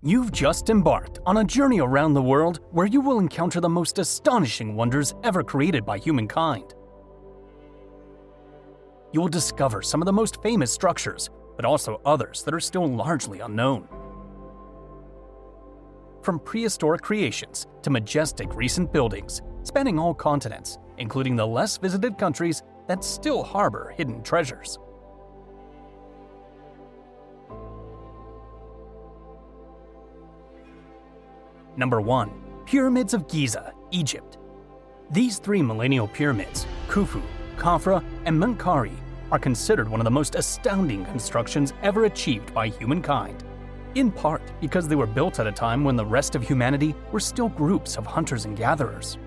You've just embarked on a journey around the world where you will encounter the most astonishing wonders ever created by humankind. You will discover some of the most famous structures, but also others that are still largely unknown. From prehistoric creations to majestic recent buildings, spanning all continents, including the less visited countries that still harbor hidden treasures. Number 1. Pyramids of Giza, Egypt. These three millennial pyramids, Khufu, Khafra, and Menkaure, are considered one of the most astounding constructions ever achieved by humankind, in part because they were built at a time when the rest of humanity were still groups of hunters and gatherers.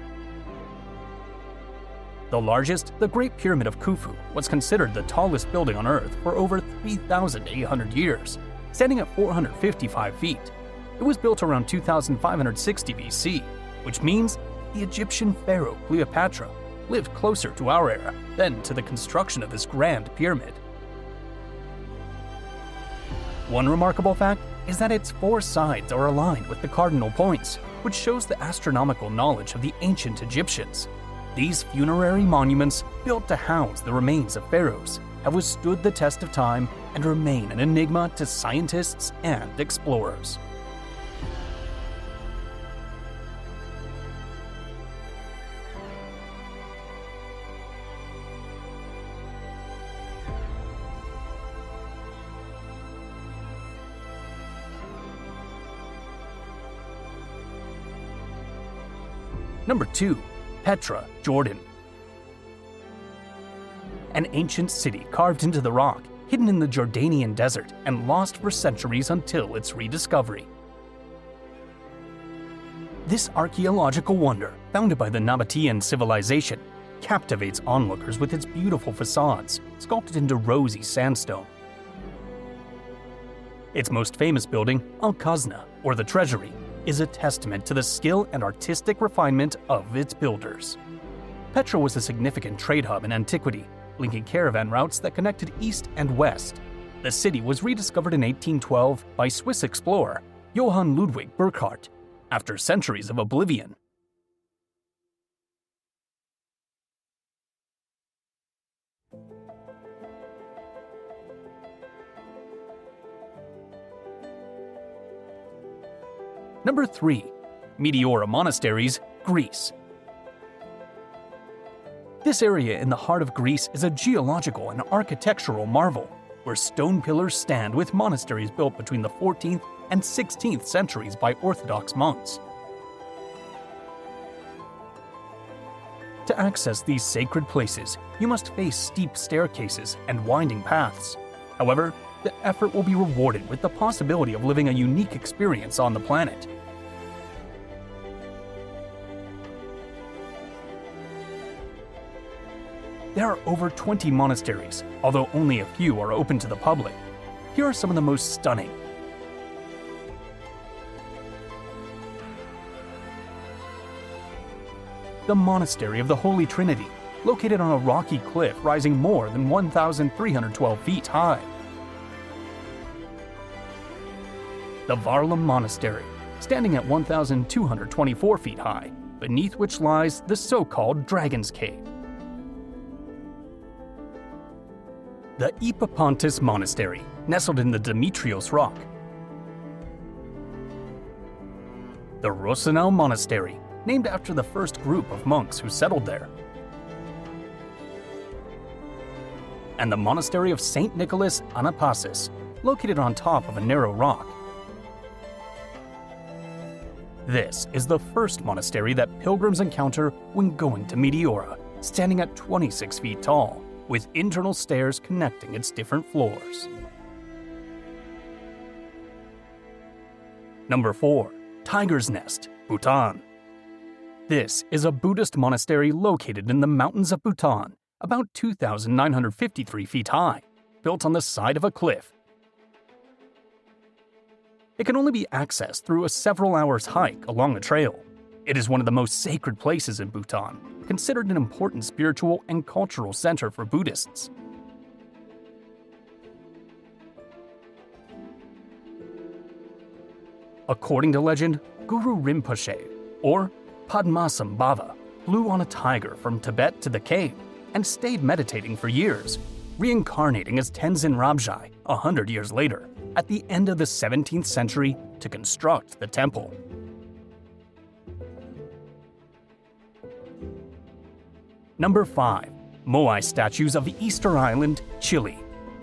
The largest, the Great Pyramid of Khufu, was considered the tallest building on Earth for over 3,800 years, standing at 455 feet. It was built around 2560 BC, which means the Egyptian pharaoh Cleopatra lived closer to our era than to the construction of this grand pyramid. One remarkable fact is that its four sides are aligned with the cardinal points, which shows the astronomical knowledge of the ancient Egyptians. These funerary monuments, built to house the remains of pharaohs, have withstood the test of time and remain an enigma to scientists and explorers. Number 2. Petra, Jordan. An ancient city carved into the rock, hidden in the Jordanian desert and lost for centuries until its rediscovery. This archaeological wonder, founded by the Nabatean civilization, captivates onlookers with its beautiful facades, sculpted into rosy sandstone. Its most famous building, Al-Khazna, or the Treasury, is a testament to the skill and artistic refinement of its builders. Petra was a significant trade hub in antiquity, linking caravan routes that connected east and west. The city was rediscovered in 1812 by Swiss explorer Johann Ludwig Burckhardt after centuries of oblivion. Number 3. Meteora Monasteries, Greece. This area in the heart of Greece is a geological and architectural marvel, where stone pillars stand with monasteries built between the 14th and 16th centuries by Orthodox monks. To access these sacred places, you must face steep staircases and winding paths. However, the effort will be rewarded with the possibility of living a unique experience on the planet. There are over 20 monasteries, although only a few are open to the public. Here are some of the most stunning. The Monastery of the Holy Trinity, located on a rocky cliff rising more than 1,312 feet high. The Varlam Monastery, standing at 1,224 feet high, beneath which lies the so-called Dragon's Cave. The Epapontis Monastery, nestled in the Demetrios Rock. The Rosanau Monastery, named after the first group of monks who settled there. And the Monastery of St. Nicholas Anapasis, located on top of a narrow rock. This is the first monastery that pilgrims encounter when going to Meteora, standing at 26 feet tall, with internal stairs connecting its different floors. Number 4. Tiger's Nest, Bhutan. This is a Buddhist monastery located in the mountains of Bhutan, about 2,953 feet high, built on the side of a cliff. It can only be accessed through a several hours hike along a trail. It is one of the most sacred places in Bhutan, considered an important spiritual and cultural center for Buddhists. According to legend, Guru Rinpoche, or Padmasambhava, flew on a tiger from Tibet to the cave and stayed meditating for years, reincarnating as Tenzin Rabjai 100 years later, at the end of the 17th century, to construct the temple. Number 5. Moai statues of Easter Island, Chile.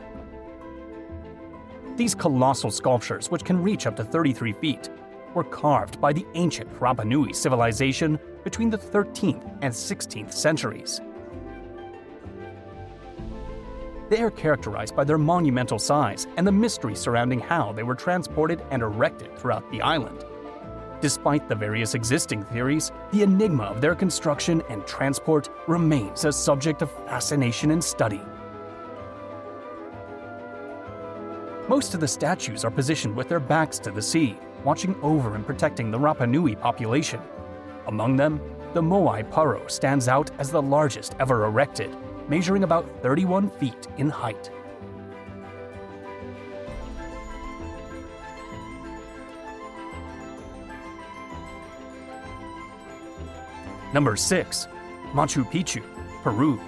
These colossal sculptures, which can reach up to 33 feet, were carved by the ancient Rapa Nui civilization between the 13th and 16th centuries. They are characterized by their monumental size and the mystery surrounding how they were transported and erected throughout the island. Despite the various existing theories, the enigma of their construction and transport remains a subject of fascination and study. Most of the statues are positioned with their backs to the sea, watching over and protecting the Rapa Nui population. Among them, the Moai Paro stands out as the largest ever erected, measuring about 31 feet in height. Number 6. Machu Picchu, Peru.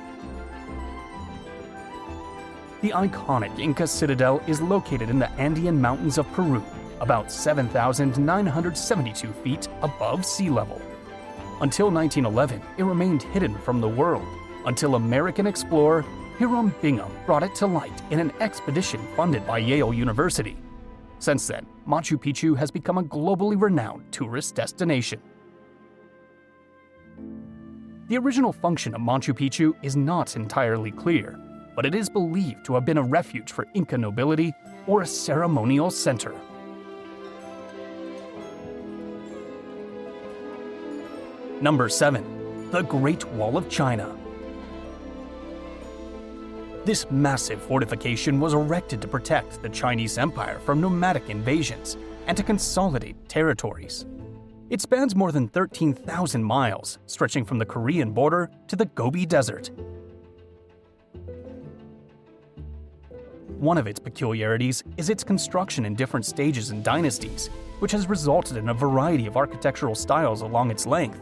The iconic Inca citadel is located in the Andean Mountains of Peru, about 7,972 feet above sea level. Until 1911, it remained hidden from the world, until American explorer Hiram Bingham brought it to light in an expedition funded by Yale University. Since then, Machu Picchu has become a globally renowned tourist destination. The original function of Machu Picchu is not entirely clear, but it is believed to have been a refuge for Inca nobility or a ceremonial center. Number 7. The Great Wall of China. This massive fortification was erected to protect the Chinese Empire from nomadic invasions and to consolidate territories. It spans more than 13,000 miles, stretching from the Korean border to the Gobi Desert. One of its peculiarities is its construction in different stages and dynasties, which has resulted in a variety of architectural styles along its length.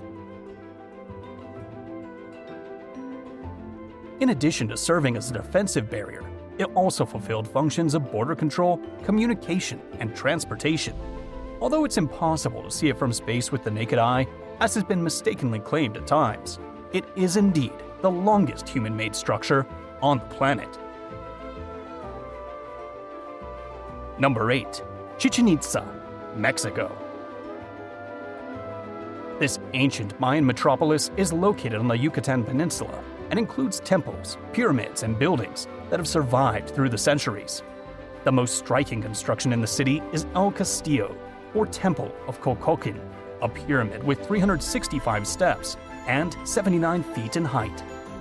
In addition to serving as a defensive barrier, it also fulfilled functions of border control, communication, and transportation. Although it's impossible to see it from space with the naked eye, as has been mistakenly claimed at times, it is indeed the longest human-made structure on the planet. Number 8. Chichen Itza, Mexico. This ancient Mayan metropolis is located on the Yucatan Peninsula and includes temples, pyramids, and buildings that have survived through the centuries. The most striking construction in the city is El Castillo, or Temple of Cocoquin, a pyramid with 365 steps and 79 feet in height.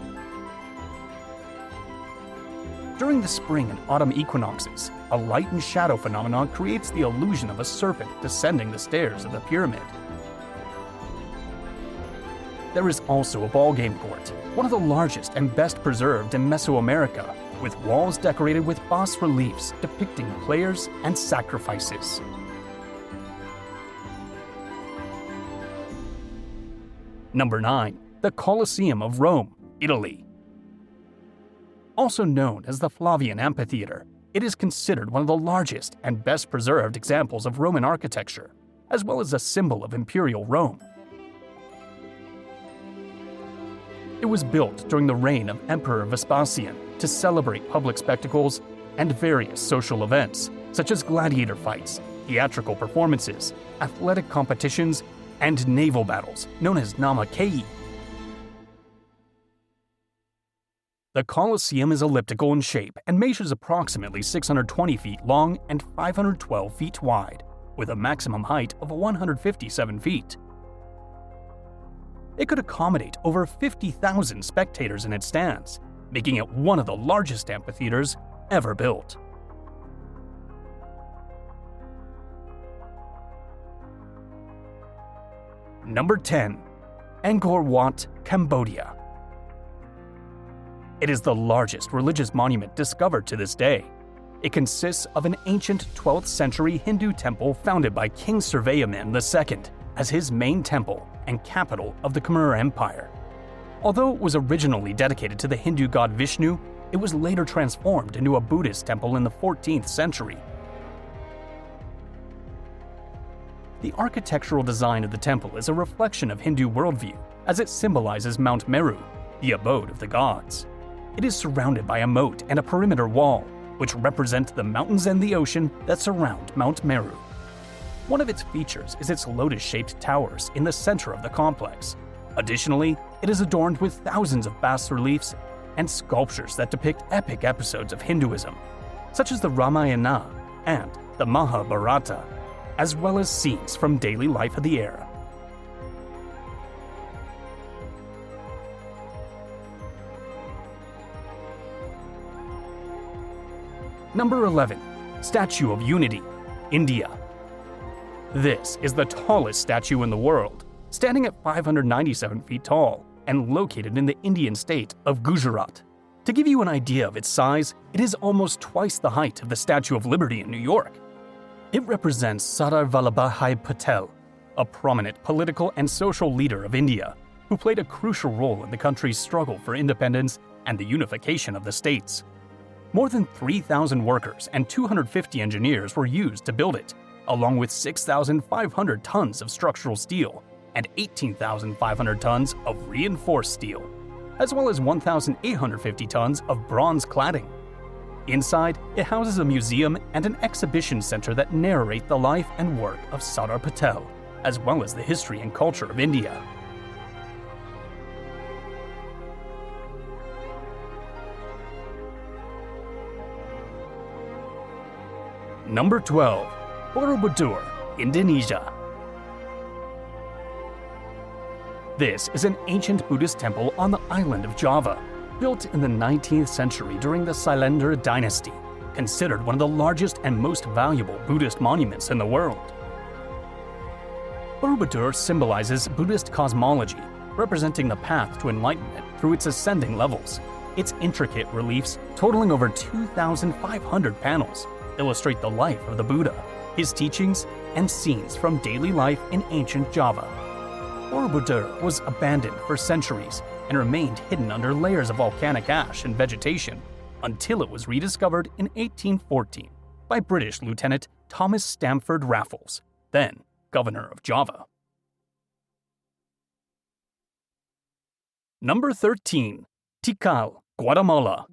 During the spring and autumn equinoxes, a light and shadow phenomenon creates the illusion of a serpent descending the stairs of the pyramid. There is also a ballgame court, one of the largest and best preserved in Mesoamerica, with walls decorated with bas-reliefs depicting players and sacrifices. Number 9. The Colosseum of Rome, Italy. Also known as the Flavian Amphitheater, it is considered one of the largest and best preserved examples of Roman architecture, as well as a symbol of imperial Rome. It was built during the reign of Emperor Vespasian to celebrate public spectacles and various social events, such as gladiator fights, theatrical performances, athletic competitions, and naval battles known as Namakei. The Colosseum is elliptical in shape and measures approximately 620 feet long and 512 feet wide, with a maximum height of 157 feet. It could accommodate over 50,000 spectators in its stands, making it one of the largest amphitheaters ever built. Number 10. Angkor Wat, Cambodia. It is the largest religious monument discovered to this day. It consists of an ancient 12th century Hindu temple founded by King Suryavarman II as his main temple and capital of the Khmer Empire. Although it was originally dedicated to the Hindu god Vishnu, it was later transformed into a Buddhist temple in the 14th century. The architectural design of the temple is a reflection of Hindu worldview, as it symbolizes Mount Meru, the abode of the gods. It is surrounded by a moat and a perimeter wall, which represent the mountains and the ocean that surround Mount Meru. One of its features is its lotus-shaped towers in the center of the complex. Additionally, it is adorned with thousands of bas-reliefs and sculptures that depict epic episodes of Hinduism, such as the Ramayana and the Mahabharata, as well as scenes from daily life of the era. Number 11. Statue of Unity, India. This is the tallest statue in the world, standing at 597 feet tall and located in the Indian state of Gujarat. To give you an idea of its size, it is almost twice the height of the Statue of Liberty in New York. It represents Sardar Vallabhbhai Patel, a prominent political and social leader of India, who played a crucial role in the country's struggle for independence and the unification of the states. More than 3,000 workers and 250 engineers were used to build it, along with 6,500 tons of structural steel and 18,500 tons of reinforced steel, as well as 1,850 tons of bronze cladding. Inside, it houses a museum and an exhibition center that narrate the life and work of Sardar Patel, as well as the history and culture of India. Number 12. Borobudur, Indonesia. This is an ancient Buddhist temple on the island of Java, built in the 19th century during the Sailendra dynasty, considered one of the largest and most valuable Buddhist monuments in the world. Borobudur symbolizes Buddhist cosmology, representing the path to enlightenment through its ascending levels. Its intricate reliefs, totaling over 2,500 panels, illustrate the life of the Buddha, his teachings, and scenes from daily life in ancient Java. Borobudur was abandoned for centuries and remained hidden under layers of volcanic ash and vegetation until it was rediscovered in 1814 by British Lieutenant Thomas Stamford Raffles, then governor of Java. Number 13. Tikal, Guatemala.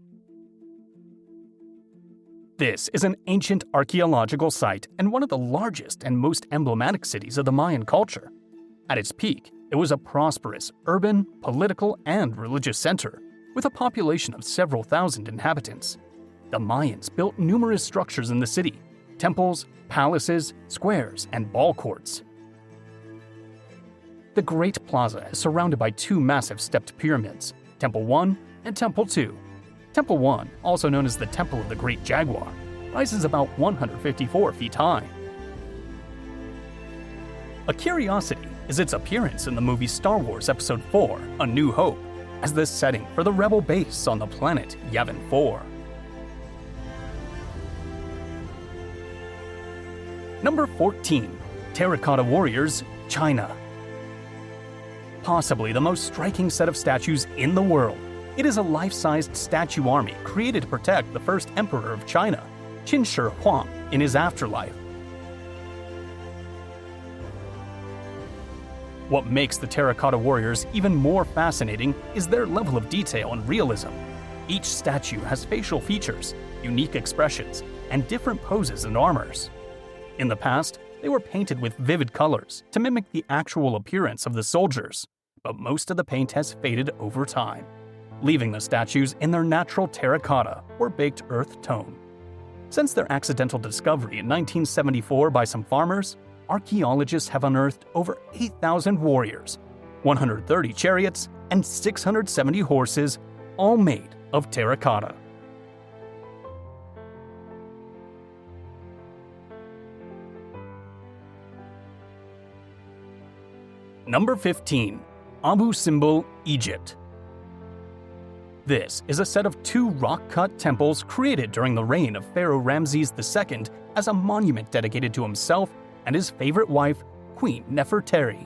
This is an ancient archaeological site and one of the largest and most emblematic cities of the Mayan culture. At its peak, it was a prosperous, urban, political, and religious center, with a population of several thousand inhabitants. The Mayans built numerous structures in the city: temples, palaces, squares, and ball courts. The Great Plaza is surrounded by two massive stepped pyramids, Temple 1 and Temple 2. Temple 1, also known as the Temple of the Great Jaguar, rises about 154 feet high. A curiosity is its appearance in the movie Star Wars Episode 4, A New Hope, as the setting for the rebel base on the planet Yavin 4. Number 14. Terracotta Warriors, China. Possibly the most striking set of statues in the world, it is a life-sized statue army created to protect the first emperor of China, Qin Shi Huang, in his afterlife. What makes the Terracotta Warriors even more fascinating is their level of detail and realism. Each statue has facial features, unique expressions, and different poses and armors. In the past, they were painted with vivid colors to mimic the actual appearance of the soldiers, but most of the paint has faded over time, leaving the statues in their natural terracotta or baked earth tone. Since their accidental discovery in 1974 by some farmers, archaeologists have unearthed over 8,000 warriors, 130 chariots, and 670 horses, all made of terracotta. Number 15. Abu Simbel, Egypt. This is a set of 2 rock-cut temples created during the reign of Pharaoh Ramses II as a monument dedicated to himself and his favorite wife, Queen Nefertari.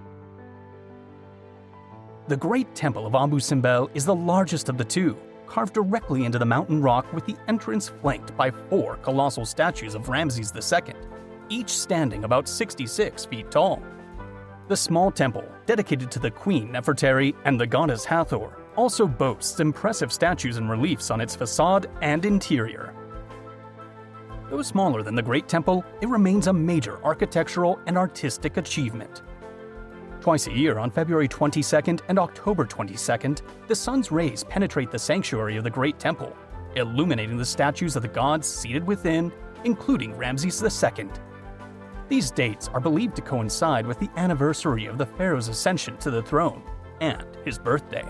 The Great Temple of Abu Simbel is the largest of the 2, carved directly into the mountain rock with the entrance flanked by 4 colossal statues of Ramses II, each standing about 66 feet tall. The small temple, dedicated to the Queen Nefertari and the goddess Hathor, also boasts impressive statues and reliefs on its facade and interior. Though smaller than the Great Temple, it remains a major architectural and artistic achievement. Twice a year, on February 22nd and October 22nd, the sun's rays penetrate the sanctuary of the Great Temple, illuminating the statues of the gods seated within, including Ramses II. These dates are believed to coincide with the anniversary of the pharaoh's ascension to the throne and his birthday.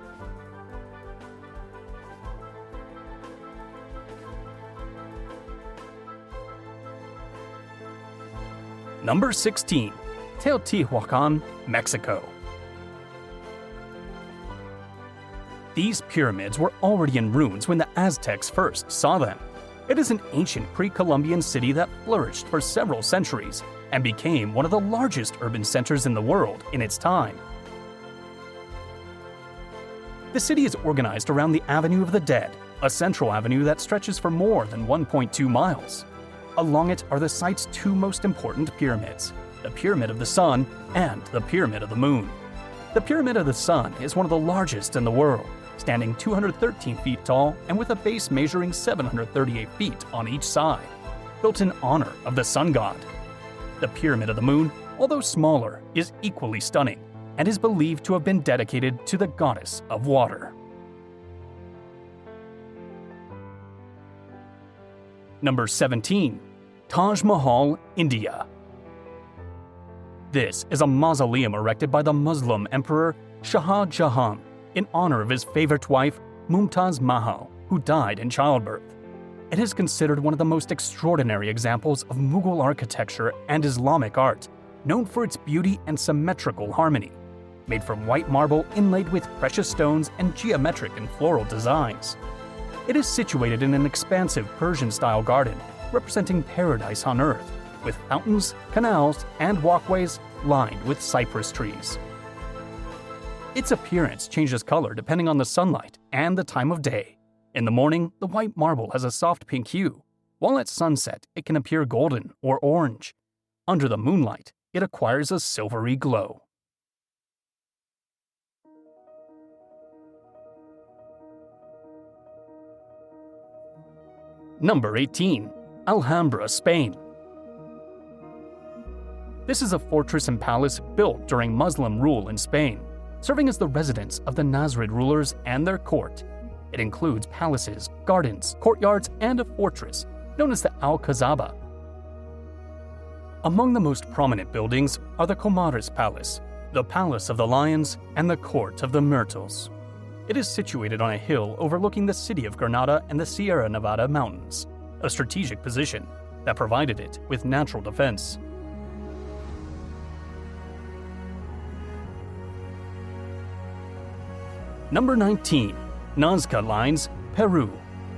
Number 16. Teotihuacan, Mexico. These pyramids were already in ruins when the Aztecs first saw them. It is an ancient pre-Columbian city that flourished for several centuries and became one of the largest urban centers in the world in its time. The city is organized around the Avenue of the Dead, a central avenue that stretches for more than 1.2 miles. Along it are the site's 2 most important pyramids, the Pyramid of the Sun and the Pyramid of the Moon. The Pyramid of the Sun is one of the largest in the world, standing 213 feet tall and with a base measuring 738 feet on each side, built in honor of the sun god. The Pyramid of the Moon, although smaller, is equally stunning and is believed to have been dedicated to the goddess of water. Number 17. Taj Mahal, India. This is a mausoleum erected by the Muslim Emperor Shah Jahan in honor of his favorite wife, Mumtaz Mahal, who died in childbirth. It is considered one of the most extraordinary examples of Mughal architecture and Islamic art, known for its beauty and symmetrical harmony, made from white marble inlaid with precious stones and geometric and floral designs. It is situated in an expansive Persian-style garden, representing paradise on earth, with fountains, canals, and walkways lined with cypress trees. Its appearance changes color depending on the sunlight and the time of day. In the morning, the white marble has a soft pink hue, while at sunset it can appear golden or orange. Under the moonlight, it acquires a silvery glow. Number 18. Alhambra, Spain. This is a fortress and palace built during Muslim rule in Spain, serving as the residence of the Nasrid rulers and their court. It includes palaces, gardens, courtyards, and a fortress known as the Alcazaba. Among the most prominent buildings are the Comares Palace, the Palace of the Lions, and the Court of the Myrtles. It is situated on a hill overlooking the city of Granada and the Sierra Nevada mountains, a strategic position that provided it with natural defense. Number 19. Nazca Lines, Peru.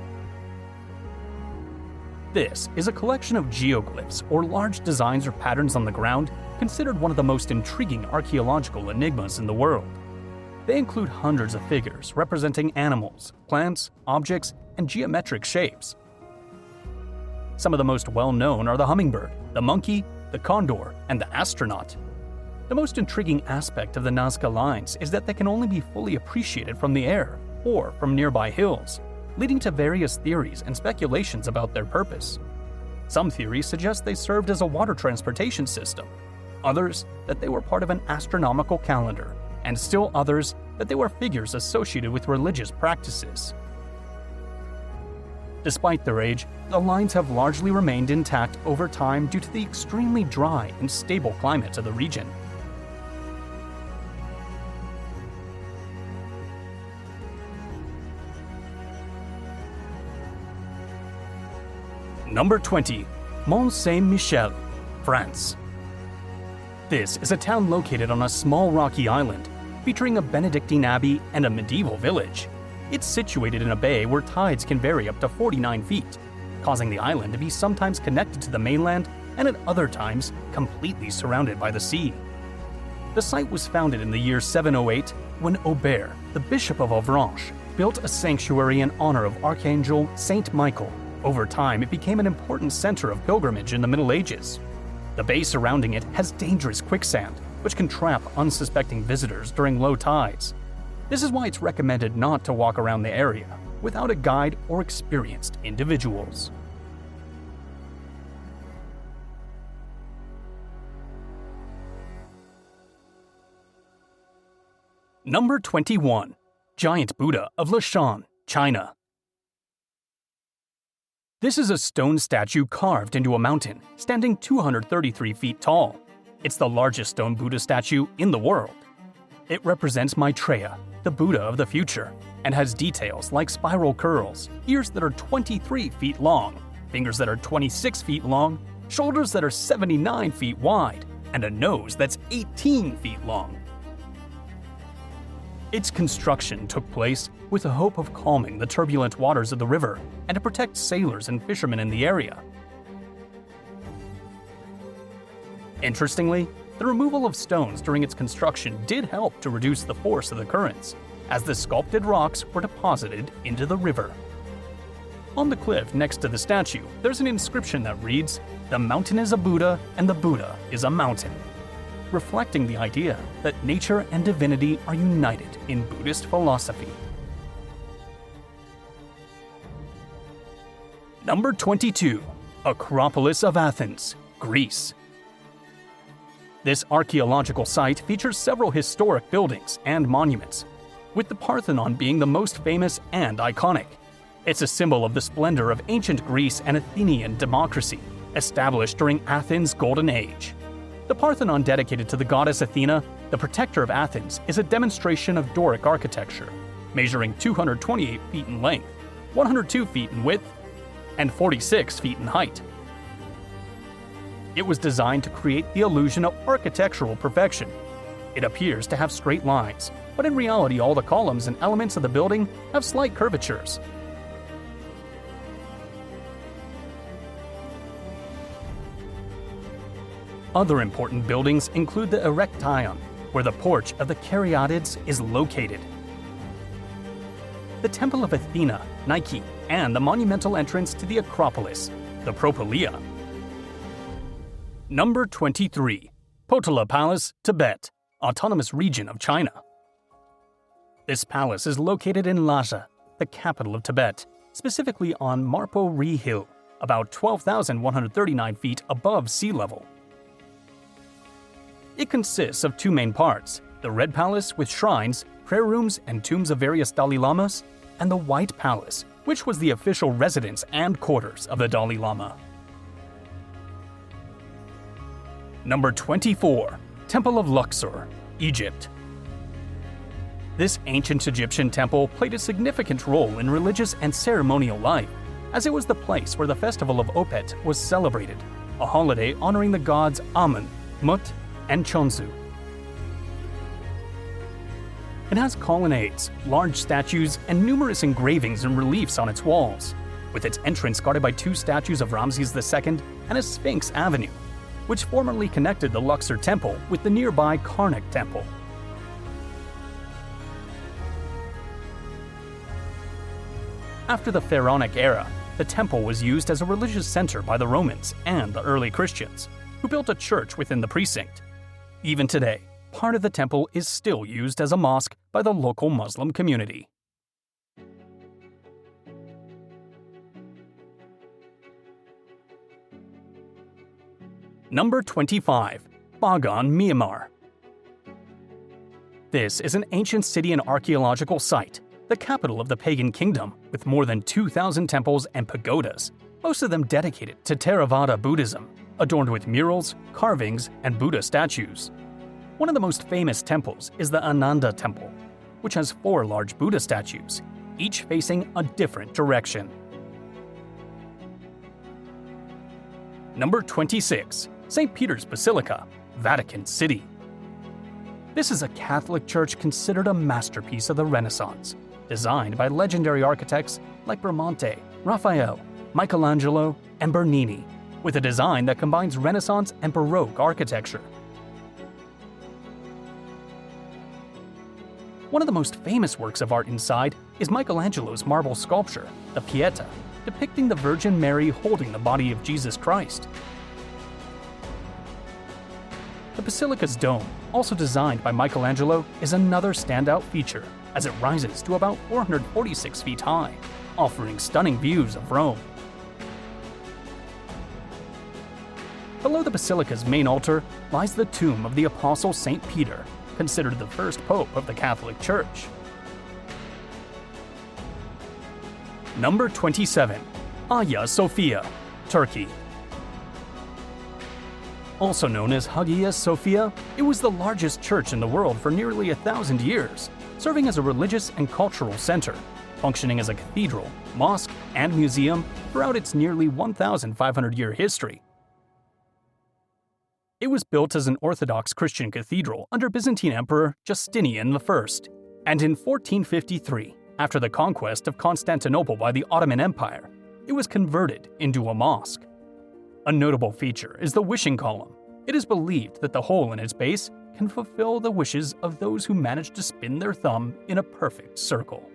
This is a collection of geoglyphs or large designs or patterns on the ground considered one of the most intriguing archaeological enigmas in the world. They include hundreds of figures representing animals, plants, objects, and geometric shapes. Some of the most well-known are the hummingbird, the monkey, the condor, and the astronaut. The most intriguing aspect of the Nazca Lines is that they can only be fully appreciated from the air or from nearby hills, leading to various theories and speculations about their purpose. Some theories suggest they served as a water transportation system, others that they were part of an astronomical calendar, and still others that they were figures associated with religious practices. Despite their age, the lines have largely remained intact over time due to the extremely dry and stable climate of the region. Number 20. Mont Saint-Michel, France. This is a town located on a small rocky island, featuring a Benedictine abbey and a medieval village. It's situated in a bay where tides can vary up to 49 feet, causing the island to be sometimes connected to the mainland and at other times completely surrounded by the sea. The site was founded in the year 708 when Aubert, the Bishop of Avranches, built a sanctuary in honor of Archangel Saint Michael. Over time, it became an important center of pilgrimage in the Middle Ages. The bay surrounding it has dangerous quicksand, which can trap unsuspecting visitors during low tides. This is why it's recommended not to walk around the area without a guide or experienced individuals. Number 21. Giant Buddha of Leshan, China. This is a stone statue carved into a mountain, standing 233 feet tall. It's the largest stone Buddha statue in the world. It represents Maitreya, the Buddha of the future, and has details like spiral curls, ears that are 23 feet long, fingers that are 26 feet long, shoulders that are 79 feet wide, and a nose that's 18 feet long. Its construction took place with the hope of calming the turbulent waters of the river and to protect sailors and fishermen in the area. Interestingly, the removal of stones during its construction did help to reduce the force of the currents, as the sculpted rocks were deposited into the river. On the cliff next to the statue, there's an inscription that reads, "The mountain is a Buddha and the Buddha is a mountain," reflecting the idea that nature and divinity are united in Buddhist philosophy. Number 22. Acropolis of Athens, Greece. This archaeological site features several historic buildings and monuments, with the Parthenon being the most famous and iconic. It's a symbol of the splendor of ancient Greece and Athenian democracy, established during Athens' Golden Age. The Parthenon, dedicated to the goddess Athena, the protector of Athens, is a demonstration of Doric architecture, measuring 228 feet in length, 102 feet in width, and 46 feet in height. It was designed to create the illusion of architectural perfection. It appears to have straight lines, but in reality all the columns and elements of the building have slight curvatures. Other important buildings include the Erechtheion, where the porch of the Caryatids is located, the Temple of Athena, Nike, and the monumental entrance to the Acropolis, the Propylaea. Number 23. Potala Palace, Tibet, Autonomous Region of China. This palace is located in Lhasa, the capital of Tibet, specifically on Marpo Ri Hill, about 12,139 feet above sea level. It consists of two main parts, the Red Palace with shrines, prayer rooms, and tombs of various Dalai Lamas, and the White Palace, which was the official residence and quarters of the Dalai Lama. Number 24. Temple of Luxor, Egypt. This ancient Egyptian temple played a significant role in religious and ceremonial life, as it was the place where the festival of Opet was celebrated, a holiday honoring the gods Amun, Mut, and Chonsu. It has colonnades, large statues, and numerous engravings and reliefs on its walls, with its entrance guarded by two statues of Ramses II and a Sphinx Avenue, which formerly connected the Luxor Temple with the nearby Karnak Temple. After the Pharaonic era, the temple was used as a religious center by the Romans and the early Christians, who built a church within the precinct. Even today, part of the temple is still used as a mosque by the local Muslim community. Number 25. Bagan, Myanmar. This is an ancient city and archaeological site, the capital of the pagan kingdom, with more than 2,000 temples and pagodas, most of them dedicated to Theravada Buddhism, adorned with murals, carvings, and Buddha statues. One of the most famous temples is the Ananda Temple, which has 4 large Buddha statues, each facing a different direction. Number 26. St. Peter's Basilica, Vatican City. This is a Catholic church considered a masterpiece of the Renaissance, designed by legendary architects like Bramante, Raphael, Michelangelo, and Bernini, with a design that combines Renaissance and Baroque architecture. One of the most famous works of art inside is Michelangelo's marble sculpture, the Pieta, depicting the Virgin Mary holding the body of Jesus Christ. The basilica's dome, also designed by Michelangelo, is another standout feature, as it rises to about 446 feet high, offering stunning views of Rome. Below the basilica's main altar lies the tomb of the Apostle St. Peter, considered the first pope of the Catholic Church. Number 27. Hagia Sophia, Turkey. Also known as Hagia Sophia, it was the largest church in the world for nearly 1,000 years, serving as a religious and cultural center, functioning as a cathedral, mosque, and museum throughout its nearly 1,500-year history. It was built as an Orthodox Christian cathedral under Byzantine Emperor Justinian I, and in 1453, after the conquest of Constantinople by the Ottoman Empire, it was converted into a mosque. A notable feature is the wishing column. It is believed that the hole in its base can fulfill the wishes of those who manage to spin their thumb in a perfect circle.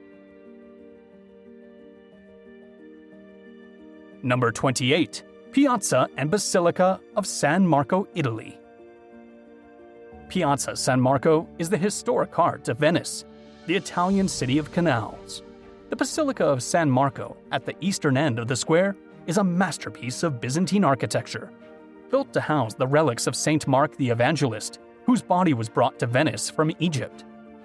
Number 28. Piazza and Basilica of San Marco, Italy. Piazza San Marco is the historic heart of Venice, the Italian city of canals. The Basilica of San Marco, at the eastern end of the square, is a masterpiece of Byzantine architecture, built to house the relics of Saint Mark the Evangelist, whose body was brought to Venice from Egypt.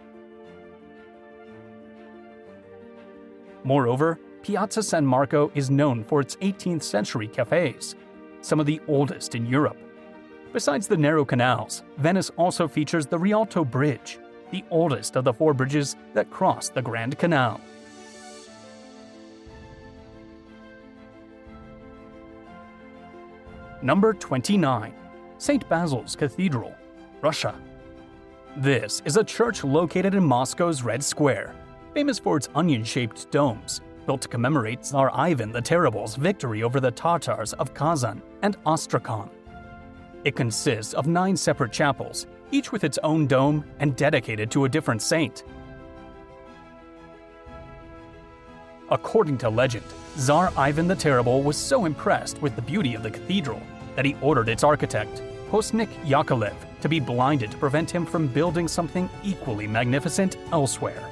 Moreover, Piazza San Marco is known for its 18th century cafes, some of the oldest in Europe. Besides the narrow canals, Venice also features the Rialto Bridge, the oldest of the 4 bridges that cross the Grand Canal. Number 29. St. Basil's Cathedral, Russia. This is a church located in Moscow's Red Square, famous for its onion-shaped domes, built to commemorate Tsar Ivan the Terrible's victory over the Tatars of Kazan and Astrakhan. It consists of 9 separate chapels, each with its own dome and dedicated to a different saint. According to legend, Tsar Ivan the Terrible was so impressed with the beauty of the cathedral that he ordered its architect, Postnik Yakovlev, to be blinded to prevent him from building something equally magnificent elsewhere.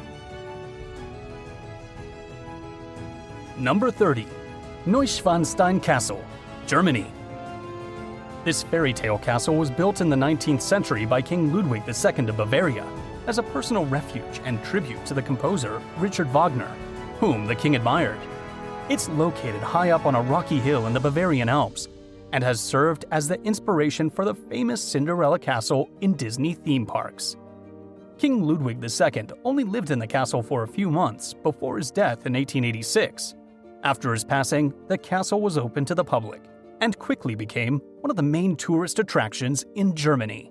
Number 30. Neuschwanstein Castle, Germany. This fairy tale castle was built in the 19th century by King Ludwig II of Bavaria as a personal refuge and tribute to the composer Richard Wagner, whom the king admired. It's located high up on a rocky hill in the Bavarian Alps and has served as the inspiration for the famous Cinderella Castle in Disney theme parks. King Ludwig II only lived in the castle for a few months before his death in 1886. After his passing, the castle was open to the public and quickly became one of the main tourist attractions in Germany.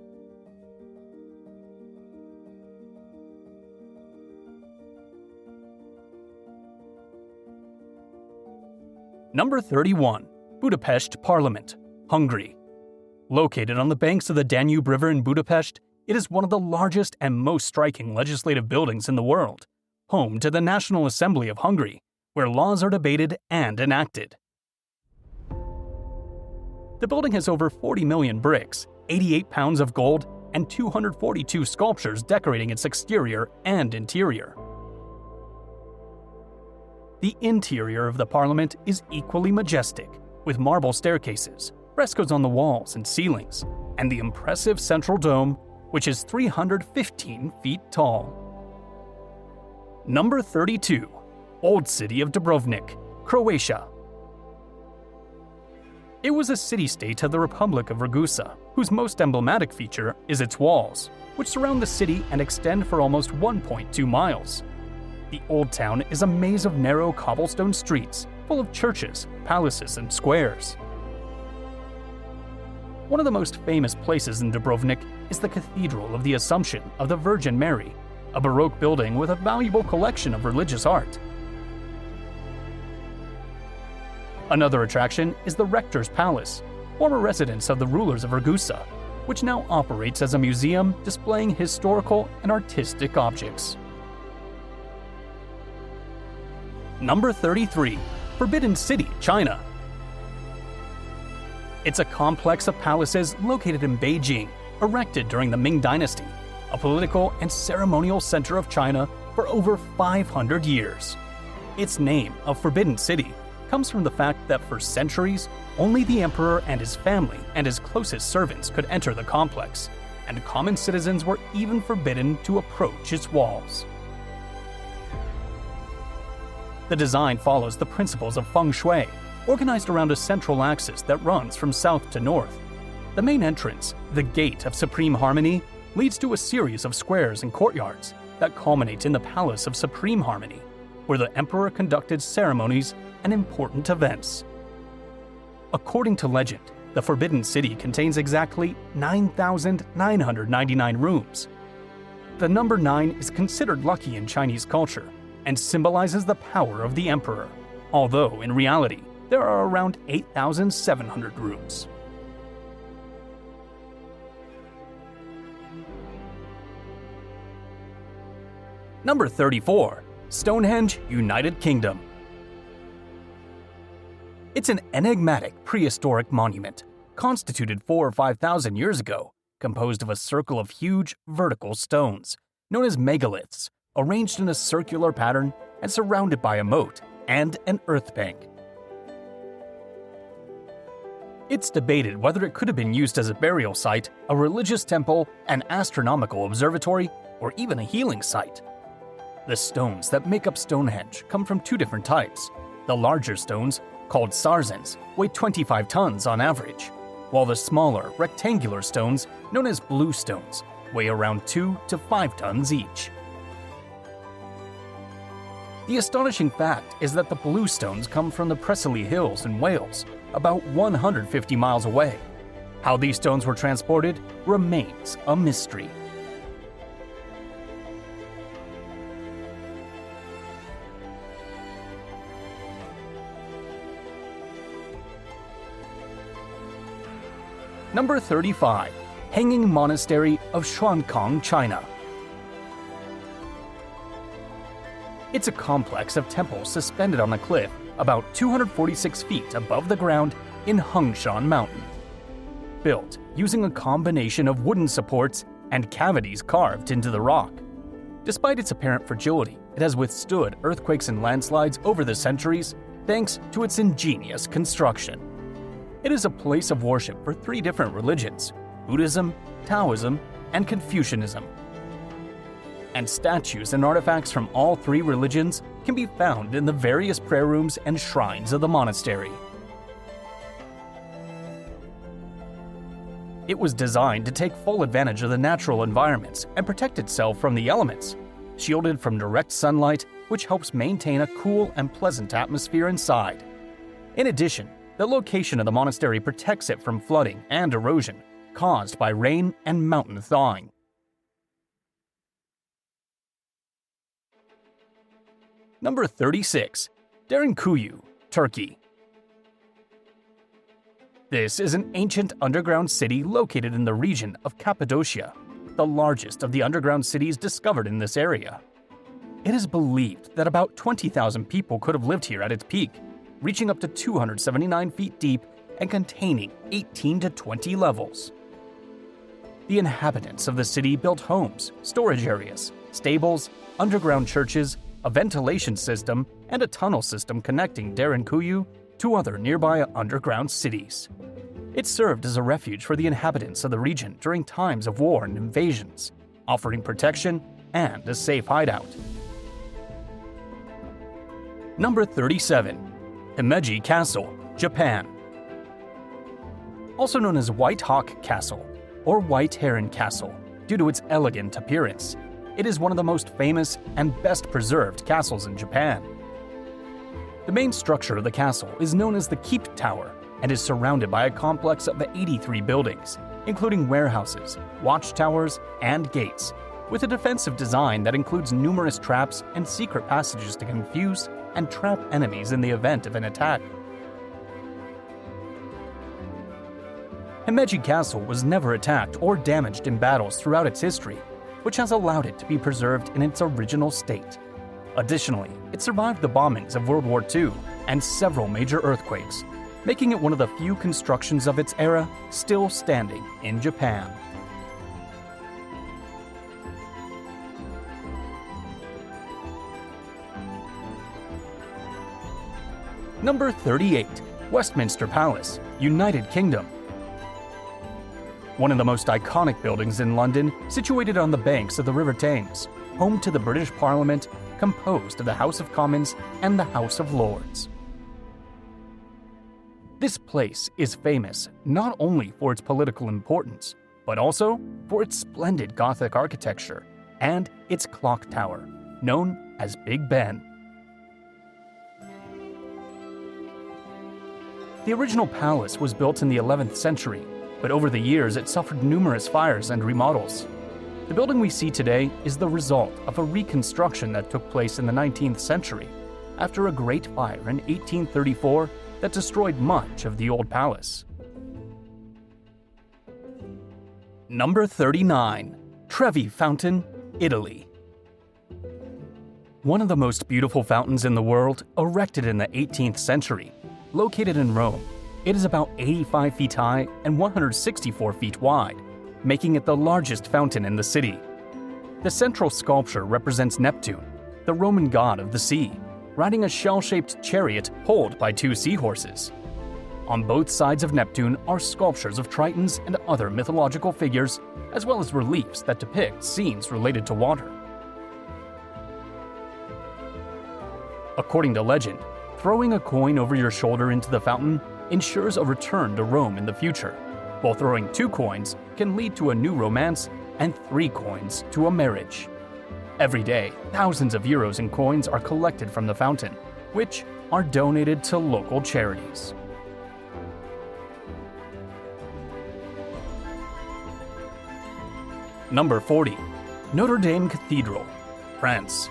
Number 31. Budapest Parliament, Hungary. Located on the banks of the Danube River in Budapest, it is one of the largest and most striking legislative buildings in the world, home to the National Assembly of Hungary, where laws are debated and enacted. The building has over 40 million bricks, 88 pounds of gold, and 242 sculptures decorating its exterior and interior. The interior of the parliament is equally majestic, with marble staircases, frescoes on the walls and ceilings, and the impressive central dome, which is 315 feet tall. Number 32. Old City of Dubrovnik, Croatia. It was a city-state of the Republic of Ragusa, whose most emblematic feature is its walls, which surround the city and extend for almost 1.2 miles. The Old Town is a maze of narrow cobblestone streets, full of churches, palaces, and squares. One of the most famous places in Dubrovnik is the Cathedral of the Assumption of the Virgin Mary, a Baroque building with a valuable collection of religious art. Another attraction is the Rector's Palace, former residence of the rulers of Ragusa, which now operates as a museum displaying historical and artistic objects. Number 33. Forbidden City, China. It's a complex of palaces located in Beijing, erected during the Ming Dynasty, a political and ceremonial center of China for over 500 years. Its name of Forbidden City comes from the fact that for centuries, only the emperor and his family and his closest servants could enter the complex, and common citizens were even forbidden to approach its walls. The design follows the principles of feng shui, organized around a central axis that runs from south to north. The main entrance, the Gate of Supreme Harmony, leads to a series of squares and courtyards that culminate in the Palace of Supreme Harmony, where the emperor conducted ceremonies and important events. According to legend, the Forbidden City contains exactly 9,999 rooms. The number 9 is considered lucky in Chinese culture and symbolizes the power of the emperor, although in reality, there are around 8,700 rooms. Number 34. Stonehenge, United Kingdom. It's an enigmatic prehistoric monument, constituted 4,000 or 5,000 years ago, composed of a circle of huge, vertical stones, known as megaliths, arranged in a circular pattern and surrounded by a moat and an earth bank. It's debated whether it could have been used as a burial site, a religious temple, an astronomical observatory, or even a healing site. The stones that make up Stonehenge come from two different types. The larger stones, called sarzens, weigh 25 tons on average, while the smaller, rectangular stones, known as blue stones, weigh around 2 to 5 tons each. The astonishing fact is that the blue stones come from the Preseli Hills in Wales, about 150 miles away. How these stones were transported remains a mystery. Number 35. Hanging Monastery of Xuankang, China. It's a complex of temples suspended on a cliff about 246 feet above the ground in Hengshan Mountain. Built using a combination of wooden supports and cavities carved into the rock. Despite its apparent fragility, it has withstood earthquakes and landslides over the centuries thanks to its ingenious construction. It is a place of worship for 3 different religions: Buddhism, Taoism, and Confucianism. And statues and artifacts from all 3 religions can be found in the various prayer rooms and shrines of the monastery. It was designed to take full advantage of the natural environments and protect itself from the elements, shielded from direct sunlight, which helps maintain a cool and pleasant atmosphere inside. In addition, the location of the monastery protects it from flooding and erosion caused by rain and mountain thawing. Number 36. Derinkuyu, Turkey. This is an ancient underground city located in the region of Cappadocia, the largest of the underground cities discovered in this area. It is believed that about 20,000 people could have lived here at its peak, reaching up to 279 feet deep and containing 18 to 20 levels. The inhabitants of the city built homes, storage areas, stables, underground churches, a ventilation system, and a tunnel system connecting Derinkuyu to other nearby underground cities. It served as a refuge for the inhabitants of the region during times of war and invasions, offering protection and a safe hideout. Number 37. Himeji Castle, Japan. Also known as White Hawk Castle or White Heron Castle due to its elegant appearance, it is one of the most famous and best preserved castles in Japan. The main structure of the castle is known as the Keep Tower and is surrounded by a complex of 83 buildings, including warehouses, watchtowers, and gates, with a defensive design that includes numerous traps and secret passages to confuse and trap enemies in the event of an attack. Himeji Castle was never attacked or damaged in battles throughout its history, which has allowed it to be preserved in its original state. Additionally, it survived the bombings of World War II and several major earthquakes, making it one of the few constructions of its era still standing in Japan. Number 38. Westminster Palace, United Kingdom. One of the most iconic buildings in London, situated on the banks of the River Thames, home to the British Parliament, composed of the House of Commons and the House of Lords. This place is famous not only for its political importance, but also for its splendid Gothic architecture and its clock tower, known as Big Ben. The original palace was built in the 11th century, but over the years it suffered numerous fires and remodels. The building we see today is the result of a reconstruction that took place in the 19th century after a great fire in 1834 that destroyed much of the old palace. Number 39. Trevi Fountain, Italy. One of the most beautiful fountains in the world, erected in the 18th century, located in Rome. It is about 85 feet high and 164 feet wide, making it the largest fountain in the city. The central sculpture represents Neptune, the Roman god of the sea, riding a shell-shaped chariot pulled by two seahorses. On both sides of Neptune are sculptures of Tritons and other mythological figures, as well as reliefs that depict scenes related to water. According to legend, throwing a coin over your shoulder into the fountain ensures a return to Rome in the future, while throwing 2 coins can lead to a new romance and 3 coins to a marriage. Every day, thousands of euros in coins are collected from the fountain, which are donated to local charities. Number 40. Notre Dame Cathedral, France.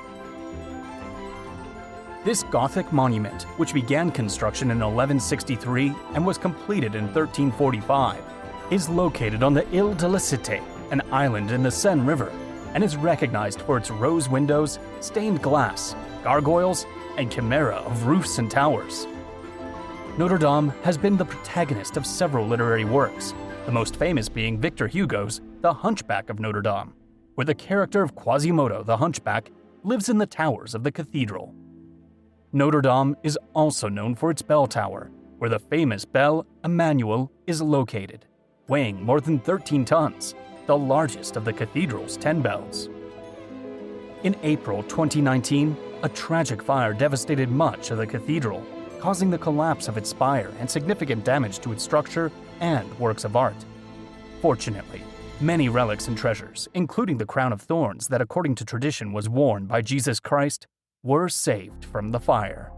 This Gothic monument, which began construction in 1163 and was completed in 1345, is located on the Ile de la Cité, an island in the Seine River, and is recognized for its rose windows, stained glass, gargoyles, and chimera of roofs and towers. Notre Dame has been the protagonist of several literary works, the most famous being Victor Hugo's The Hunchback of Notre Dame, where the character of Quasimodo the Hunchback lives in the towers of the cathedral. Notre Dame is also known for its bell tower, where the famous bell Emmanuel is located, weighing more than 13 tons, the largest of the cathedral's 10 bells. In April 2019, a tragic fire devastated much of the cathedral, causing the collapse of its spire and significant damage to its structure and works of art. Fortunately, many relics and treasures, including the crown of thorns that according to tradition was worn by Jesus Christ, were saved from the fire.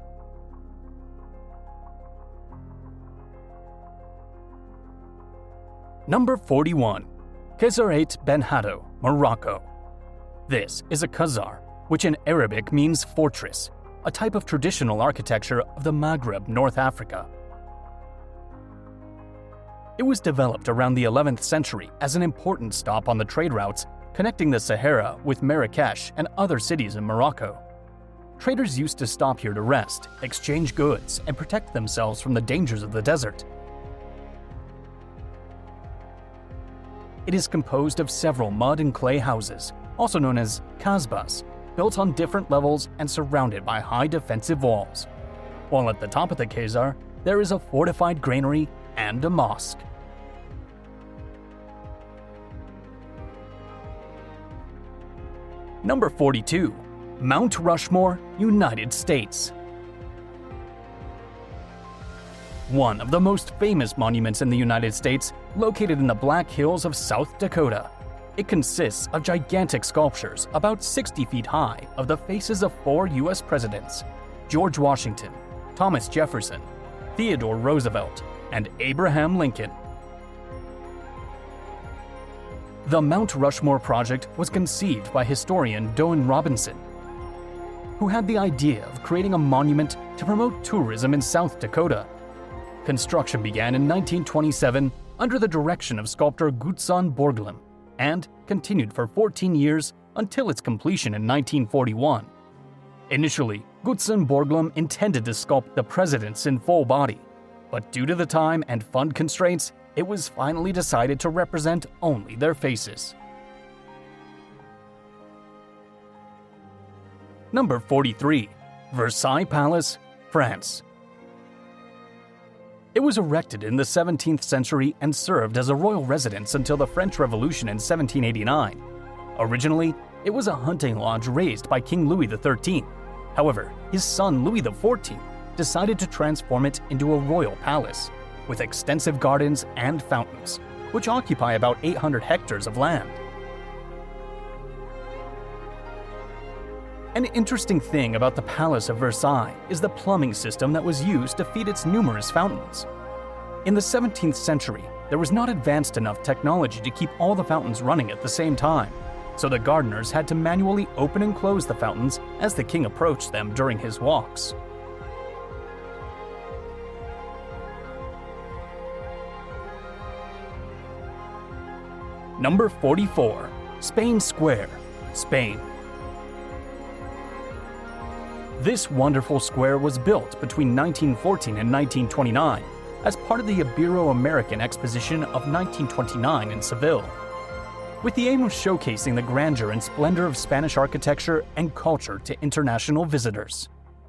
Number 41. Khazarate Ben Haddo, Morocco. This is a khazar, which in Arabic means fortress, a type of traditional architecture of the Maghreb, North Africa. It was developed around the 11th century as an important stop on the trade routes connecting the Sahara with Marrakesh and other cities in Morocco. Traders used to stop here to rest, exchange goods, and protect themselves from the dangers of the desert. It is composed of several mud and clay houses, also known as kasbahs, built on different levels and surrounded by high defensive walls. While at the top of the khazar, there is a fortified granary and a mosque. Number 42. Mount Rushmore, United States. One of the most famous monuments in the United States, located in the Black Hills of South Dakota. It consists of gigantic sculptures about 60 feet high of the faces of 4 U.S. presidents: George Washington, Thomas Jefferson, Theodore Roosevelt, and Abraham Lincoln. The Mount Rushmore project was conceived by historian Doan Robinson, who had the idea of creating a monument to promote tourism in South Dakota. Construction began in 1927 under the direction of sculptor Gutzon Borglum and continued for 14 years until its completion in 1941. Initially, Gutzon Borglum intended to sculpt the presidents in full body, but due to the time and fund constraints, it was finally decided to represent only their faces. Number 43. Versailles Palace, France. It was erected in the 17th century and served as a royal residence until the French Revolution in 1789. Originally, it was a hunting lodge raised by King Louis XIII. However, his son Louis XIV decided to transform it into a royal palace, with extensive gardens and fountains, which occupy about 800 hectares of land. An interesting thing about the Palace of Versailles is the plumbing system that was used to feed its numerous fountains. In the 17th century, there was not advanced enough technology to keep all the fountains running at the same time, so the gardeners had to manually open and close the fountains as the king approached them during his walks. Number 44. Spain Square, Spain. This wonderful square was built between 1914 and 1929 as part of the Ibero-American Exposition of 1929 in Seville, with the aim of showcasing the grandeur and splendor of Spanish architecture and culture to international visitors.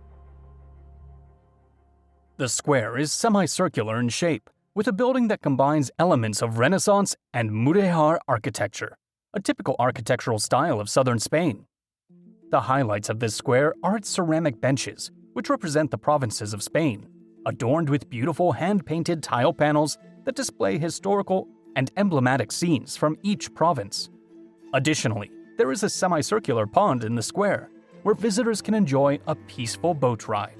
The square is semicircular in shape, with a building that combines elements of Renaissance and Mudéjar architecture, a typical architectural style of southern Spain. The highlights of this square are its ceramic benches, which represent the provinces of Spain, adorned with beautiful hand-painted tile panels that display historical and emblematic scenes from each province. Additionally, there is a semicircular pond in the square, where visitors can enjoy a peaceful boat ride.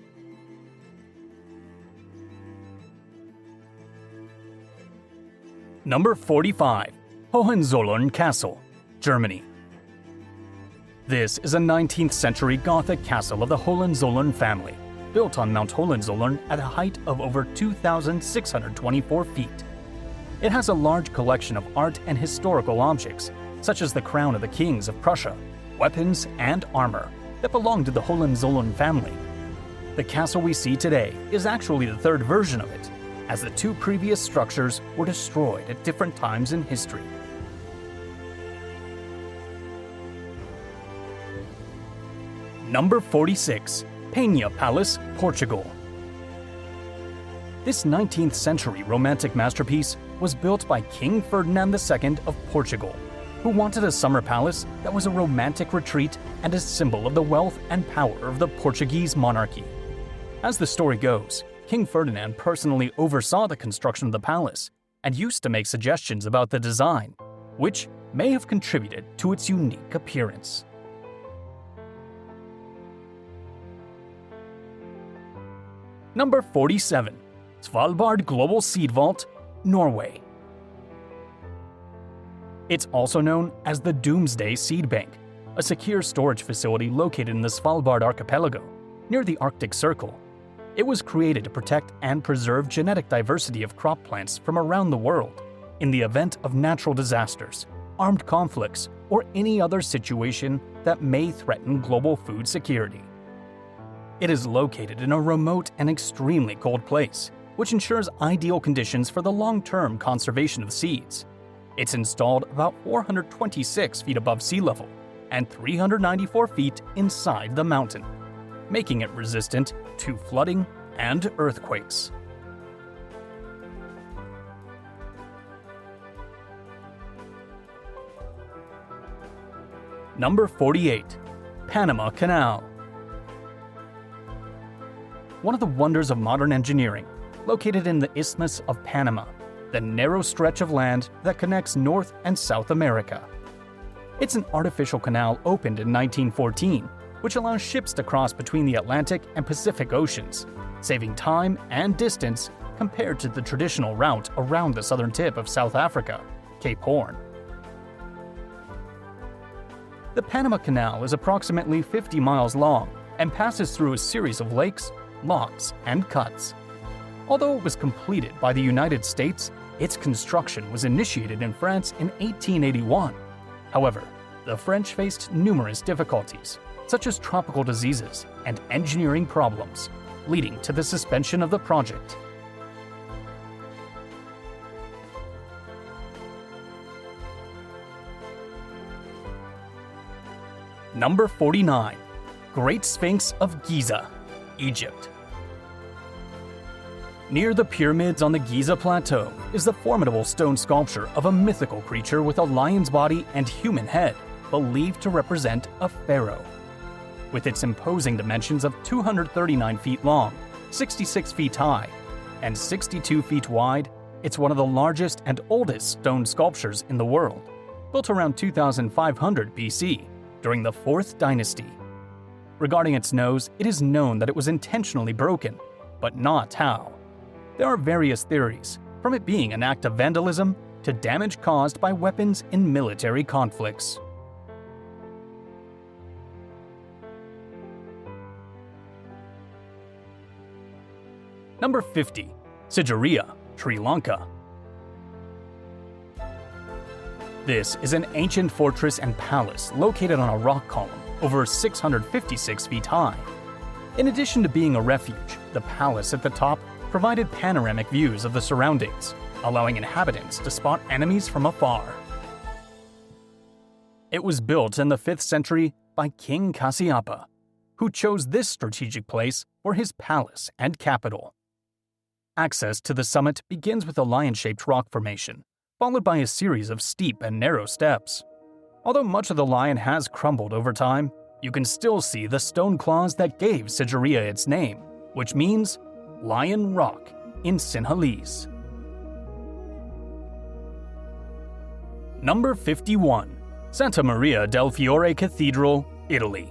Number 45. Hohenzollern Castle, Germany. This is a 19th century Gothic castle of the Hohenzollern family, built on Mount Hohenzollern at a height of over 2,624 feet. It has a large collection of art and historical objects, such as the crown of the kings of Prussia, weapons, and armor that belong to the Hohenzollern family. The castle we see today is actually the third version of it, as the two previous structures were destroyed at different times in history. Number 46. Peña Palace, Portugal. This 19th century romantic masterpiece was built by King Ferdinand II of Portugal, who wanted a summer palace that was a romantic retreat and a symbol of the wealth and power of the Portuguese monarchy. As the story goes, King Ferdinand personally oversaw the construction of the palace and used to make suggestions about the design, which may have contributed to its unique appearance. Number 47. Svalbard Global Seed Vault, Norway. It's also known as the Doomsday Seed Bank, a secure storage facility located in the Svalbard archipelago, near the Arctic Circle. It was created to protect and preserve genetic diversity of crop plants from around the world in the event of natural disasters, armed conflicts, or any other situation that may threaten global food security. It is located in a remote and extremely cold place, which ensures ideal conditions for the long-term conservation of seeds. It's installed about 426 feet above sea level and 394 feet inside the mountain, making it resistant to flooding and earthquakes. Number 48. Panama Canal. One of the wonders of modern engineering, located in the Isthmus of Panama, the narrow stretch of land that connects North and South America. It's an artificial canal opened in 1914, which allows ships to cross between the Atlantic and Pacific Oceans, saving time and distance compared to the traditional route around the southern tip of South Africa, Cape Horn. The Panama Canal is approximately 50 miles long and passes through a series of lakes, locks, and cuts. Although it was completed by the United States, its construction was initiated in France in 1881. However, the French faced numerous difficulties, such as tropical diseases and engineering problems, leading to the suspension of the project. Number 49. Great Sphinx of Giza, Egypt. Near the pyramids on the Giza Plateau is the formidable stone sculpture of a mythical creature with a lion's body and human head, believed to represent a pharaoh. With its imposing dimensions of 239 feet long, 66 feet high, and 62 feet wide, it's one of the largest and oldest stone sculptures in the world, built around 2500 BC, during the 4th dynasty. Regarding its nose, it is known that it was intentionally broken, but not how. There are various theories, from it being an act of vandalism to damage caused by weapons in military conflicts. Number 50. Sigiriya, Sri Lanka. This is an ancient fortress and palace located on a rock column over 656 feet high. In addition to being a refuge, the palace at the top provided panoramic views of the surroundings, allowing inhabitants to spot enemies from afar. It was built in the 5th century by King Kasyapa, who chose this strategic place for his palace and capital. Access to the summit begins with a lion-shaped rock formation, followed by a series of steep and narrow steps. Although much of the lion has crumbled over time, you can still see the stone claws that gave Sigiriya its name, which means Lion Rock in Sinhalese. Number 51. Santa Maria del Fiore Cathedral, Italy.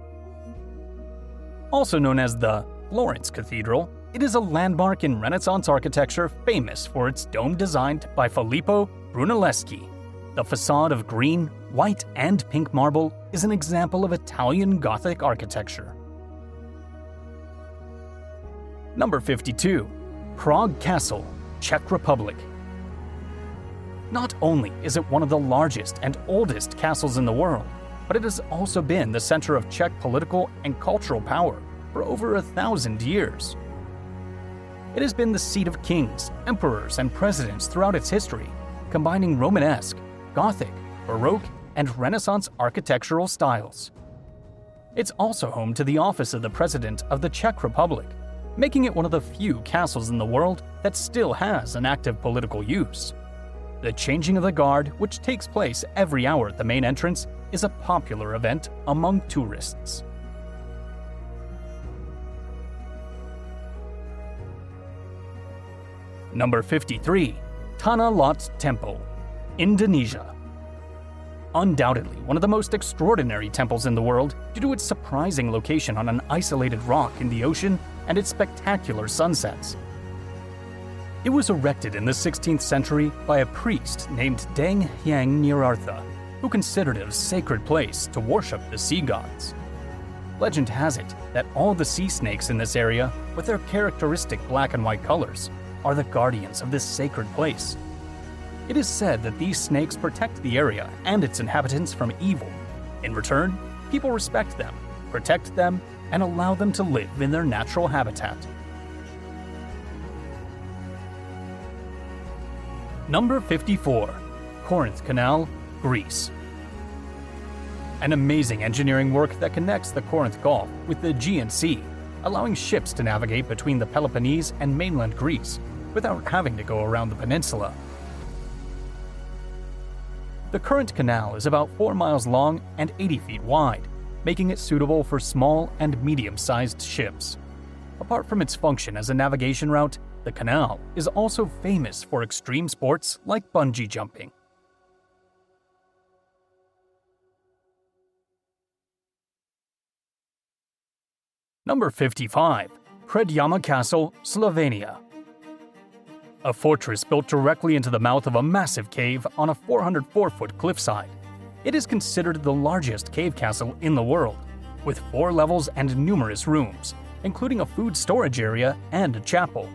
Also known as the Florence Cathedral, it is a landmark in Renaissance architecture famous for its dome designed by Filippo Brunelleschi. The facade of green, white, and pink marble is an example of Italian Gothic architecture. Number 52. Prague Castle, Czech Republic. Not only is it one of the largest and oldest castles in the world, but it has also been the center of Czech political and cultural power for over 1,000 years. It has been the seat of kings, emperors, and presidents throughout its history, combining Romanesque, Gothic, Baroque, and Renaissance architectural styles. It's also home to the office of the President of the Czech Republic, making it one of the few castles in the world that still has an active political use. The changing of the guard, which takes place every hour at the main entrance, is a popular event among tourists. Number 53. Tanah Lot Temple, Indonesia. Undoubtedly one of the most extraordinary temples in the world due to its surprising location on an isolated rock in the ocean and its spectacular sunsets. It was erected in the 16th century by a priest named Deng Hyang Nirartha, who considered it a sacred place to worship the sea gods. Legend has it that all the sea snakes in this area, with their characteristic black and white colors, are the guardians of this sacred place. It is said that these snakes protect the area and its inhabitants from evil. In return, people respect them, protect them, and allow them to live in their natural habitat. Number 54. Corinth Canal, Greece. An amazing engineering work that connects the Corinth Gulf with the Aegean Sea, allowing ships to navigate between the Peloponnese and mainland Greece without having to go around the peninsula. The current canal is about 4 miles long and 80 feet wide, making it suitable for small and medium-sized ships. Apart from its function as a navigation route, the canal is also famous for extreme sports like bungee jumping. Number 55. Predjama Castle, Slovenia. A fortress built directly into the mouth of a massive cave on a 404-foot cliffside. It is considered the largest cave castle in the world, with 4 levels and numerous rooms, including a food storage area and a chapel.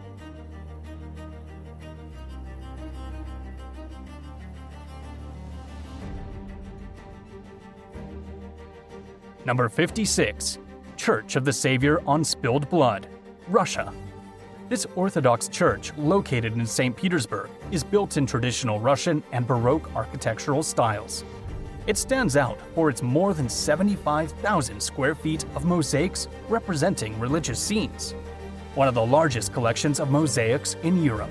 Number 56. Church of the Savior on Spilled Blood, Russia. This Orthodox church, located in St. Petersburg, is built in traditional Russian and Baroque architectural styles. It stands out for its more than 75,000 square feet of mosaics representing religious scenes, one of the largest collections of mosaics in Europe.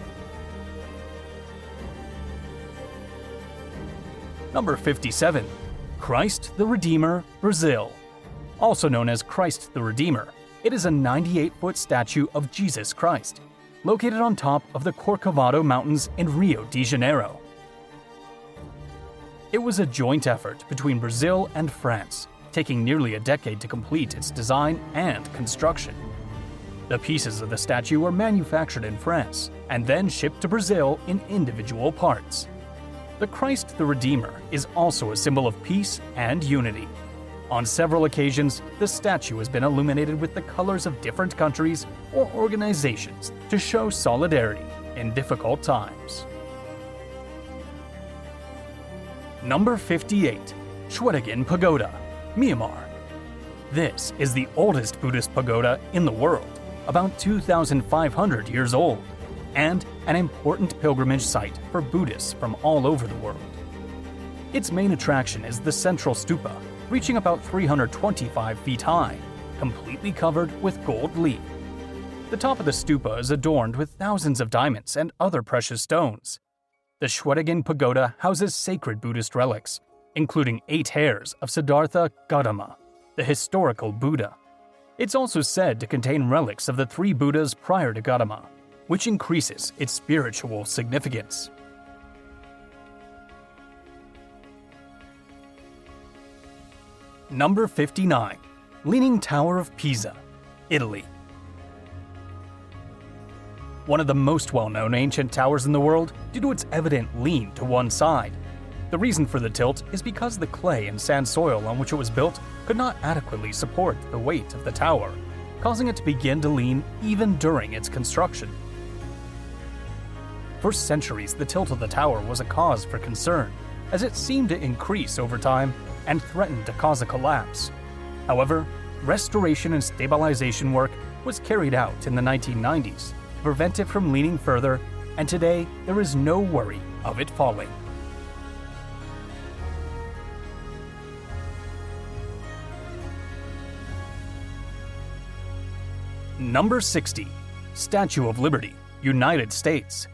Number 57. Christ the Redeemer, Brazil. Also known as Christ the Redeemer, it is a 98-foot statue of Jesus Christ, located on top of the Corcovado Mountains in Rio de Janeiro. It was a joint effort between Brazil and France, taking nearly a decade to complete its design and construction. The pieces of the statue were manufactured in France and then shipped to Brazil in individual parts. The Christ the Redeemer is also a symbol of peace and unity. On several occasions, the statue has been illuminated with the colors of different countries or organizations to show solidarity in difficult times. Number 58. Shwedagon Pagoda, Myanmar. This is the oldest Buddhist pagoda in the world, about 2,500 years old, and an important pilgrimage site for Buddhists from all over the world. Its main attraction is the central stupa, reaching about 325 feet high, completely covered with gold leaf. The top of the stupa is adorned with thousands of diamonds and other precious stones. The Shwedagon Pagoda houses sacred Buddhist relics, including 8 hairs of Siddhartha Gautama, the historical Buddha. It's also said to contain relics of the 3 Buddhas prior to Gautama, which increases its spiritual significance. Number 59. Leaning Tower of Pisa, Italy. One of the most well-known ancient towers in the world due to its evident lean to one side. The reason for the tilt is because the clay and sand soil on which it was built could not adequately support the weight of the tower, causing it to begin to lean even during its construction. For centuries, the tilt of the tower was a cause for concern, as it seemed to increase over time and threatened to cause a collapse. However, restoration and stabilization work was carried out in the 1990s to prevent it from leaning further, and today there is no worry of it falling. Number 60. Statue of Liberty, United States.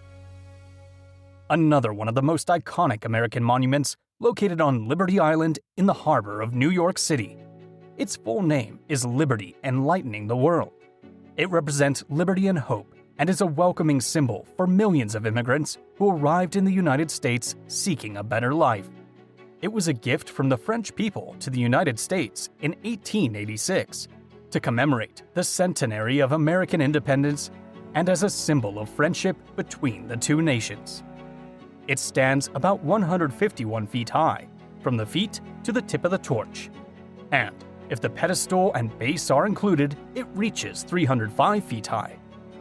Another one of the most iconic American monuments located on Liberty Island in the harbor of New York City. Its full name is Liberty Enlightening the World. It represents liberty and hope and is a welcoming symbol for millions of immigrants who arrived in the United States seeking a better life. It was a gift from the French people to the United States in 1886 to commemorate the centenary of American independence and as a symbol of friendship between the two nations. It stands about 151 feet high, from the feet to the tip of the torch. And if the pedestal and base are included, it reaches 305 feet high.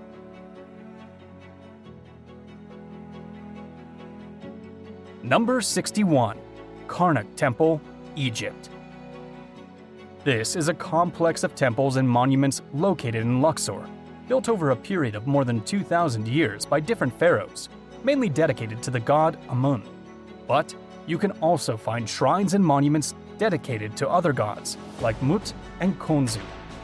Number 61. Karnak Temple, Egypt. This is a complex of temples and monuments located in Luxor, built over a period of more than 2,000 years by different pharaohs, mainly dedicated to the god Amun. But you can also find shrines and monuments dedicated to other gods like Mut and Khonsu.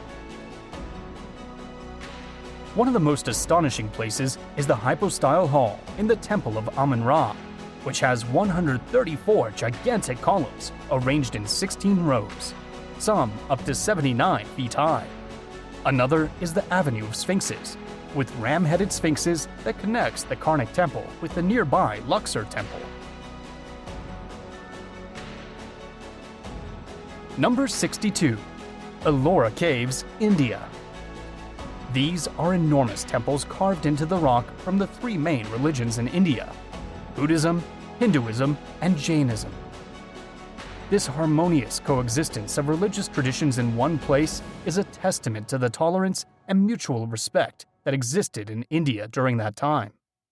One of the most astonishing places is the hypostyle hall in the Temple of Amun-Ra, which has 134 gigantic columns arranged in 16 rows, some up to 79 feet high. Another is the Avenue of Sphinxes, with ram-headed sphinxes that connects the Karnak Temple with the nearby Luxor Temple. Number 62. Ellora Caves, India. These are enormous temples carved into the rock from the 3 main religions in India: Buddhism, Hinduism, and Jainism. This harmonious coexistence of religious traditions in one place is a testament to the tolerance and mutual respect that existed in India during that time.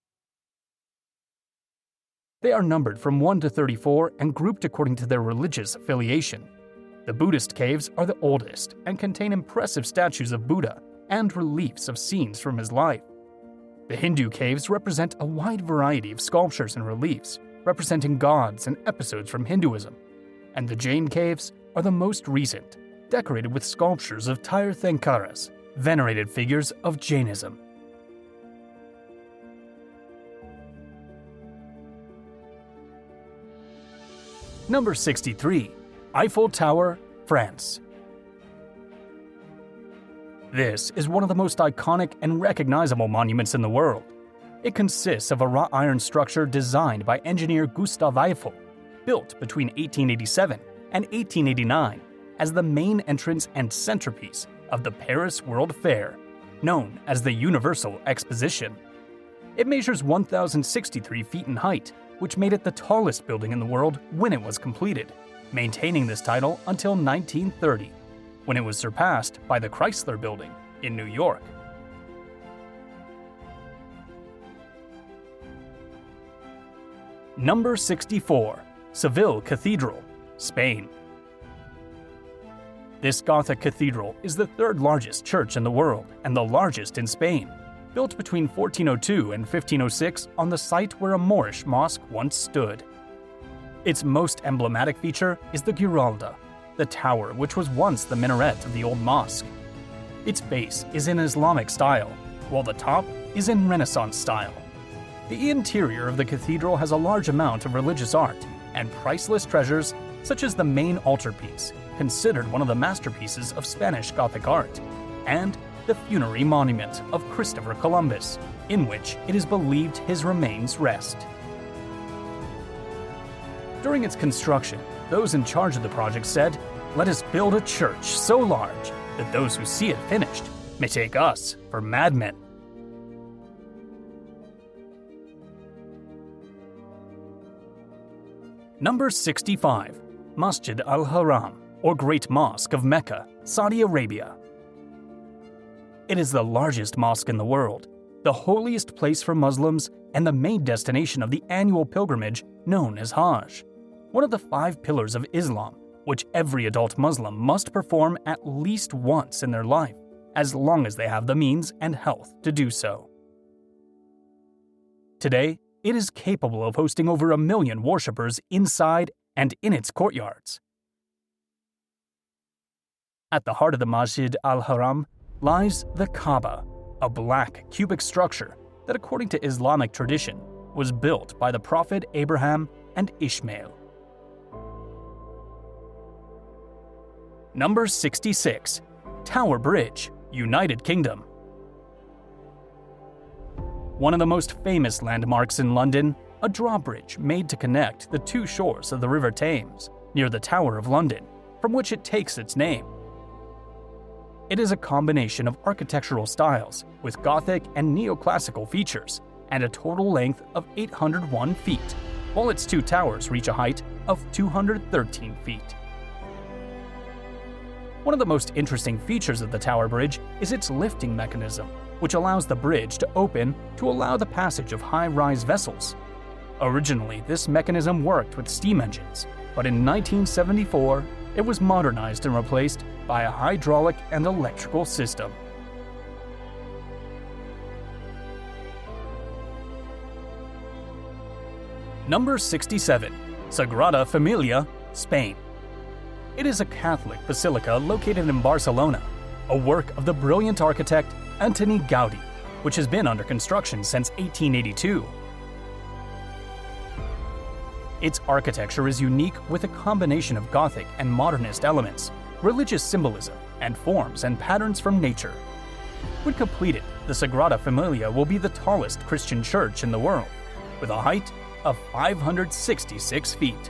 They are numbered from 1 to 34 and grouped according to their religious affiliation. The Buddhist caves are the oldest and contain impressive statues of Buddha and reliefs of scenes from his life. The Hindu caves represent a wide variety of sculptures and reliefs representing gods and episodes from Hinduism, and the Jain caves are the most recent, decorated with sculptures of Tirthankaras, venerated figures of Jainism. Number 63. Eiffel Tower, France. This is one of the most iconic and recognizable monuments in the world. It consists of a wrought iron structure designed by engineer Gustave Eiffel, built between 1887 and 1889 as the main entrance and centerpiece of the Paris World Fair, known as the Universal Exposition. It measures 1,063 feet in height, which made it the tallest building in the world when it was completed, maintaining this title until 1930, when it was surpassed by the Chrysler Building in New York. Number 64. Seville Cathedral, Spain. This Gothic cathedral is the third largest church in the world and the largest in Spain, built between 1402 and 1506 on the site where a Moorish mosque once stood. Its most emblematic feature is the Giralda, the tower which was once the minaret of the old mosque. Its base is in Islamic style, while the top is in Renaissance style. The interior of the cathedral has a large amount of religious art and priceless treasures such as the main altarpiece, considered one of the masterpieces of Spanish Gothic art, and the funerary monument of Christopher Columbus, in which it is believed his remains rest. During its construction, those in charge of the project said, "Let us build a church so large that those who see it finished may take us for madmen." Number 65. Masjid al-Haram, or Great Mosque of Mecca, Saudi Arabia. It is the largest mosque in the world, the holiest place for Muslims, and the main destination of the annual pilgrimage known as Hajj, one of the 5 pillars of Islam, which every adult Muslim must perform at least once in their life, as long as they have the means and health to do so. Today, it is capable of hosting over 1 million worshippers inside and in its courtyards. At the heart of the Masjid al-Haram lies the Kaaba, a black, cubic structure that, according to Islamic tradition, was built by the Prophet Abraham and Ishmael. Number 66. Tower Bridge, United Kingdom. One of the most famous landmarks in London, a drawbridge made to connect the 2 shores of the River Thames, near the Tower of London, from which it takes its name. It is a combination of architectural styles with Gothic and neoclassical features, and a total length of 801 feet, while its 2 towers reach a height of 213 feet. One of the most interesting features of the Tower Bridge is its lifting mechanism, which allows the bridge to open to allow the passage of high-rise vessels. Originally, this mechanism worked with steam engines, but in 1974, it was modernized and replaced by a hydraulic and electrical system. Number 67. Sagrada Familia, Spain. It is a Catholic basilica located in Barcelona, a work of the brilliant architect Antoni Gaudí, which has been under construction since 1882. Its architecture is unique with a combination of Gothic and modernist elements, religious symbolism, and forms and patterns from nature. When completed, the Sagrada Familia will be the tallest Christian church in the world, with a height of 566 feet.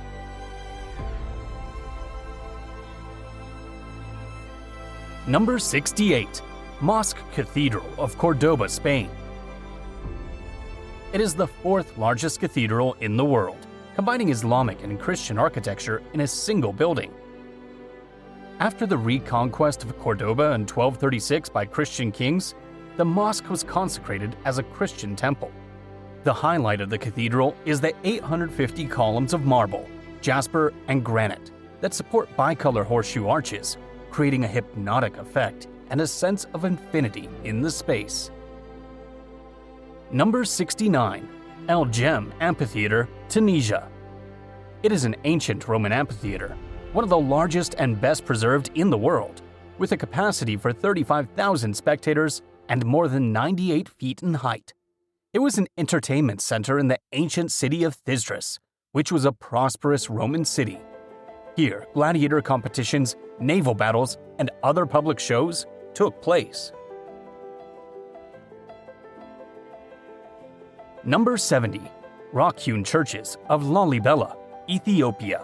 Number 68. Mosque Cathedral of Cordoba, Spain. It is the 4th largest cathedral in the world, combining Islamic and Christian architecture in a single building. After the reconquest of Cordoba in 1236 by Christian kings, the mosque was consecrated as a Christian temple. The highlight of the cathedral is the 850 columns of marble, jasper, and granite that support bicolor horseshoe arches, creating a hypnotic effect and a sense of infinity in the space. Number 69. El Jem Amphitheater, Tunisia. It is an ancient Roman amphitheater, one of the largest and best preserved in the world, with a capacity for 35,000 spectators and more than 98 feet in height. It was an entertainment center in the ancient city of Thysdrus, which was a prosperous Roman city. Here, gladiator competitions, naval battles, and other public shows took place. Number 70. Rock-hewn churches of Lalibela, Ethiopia.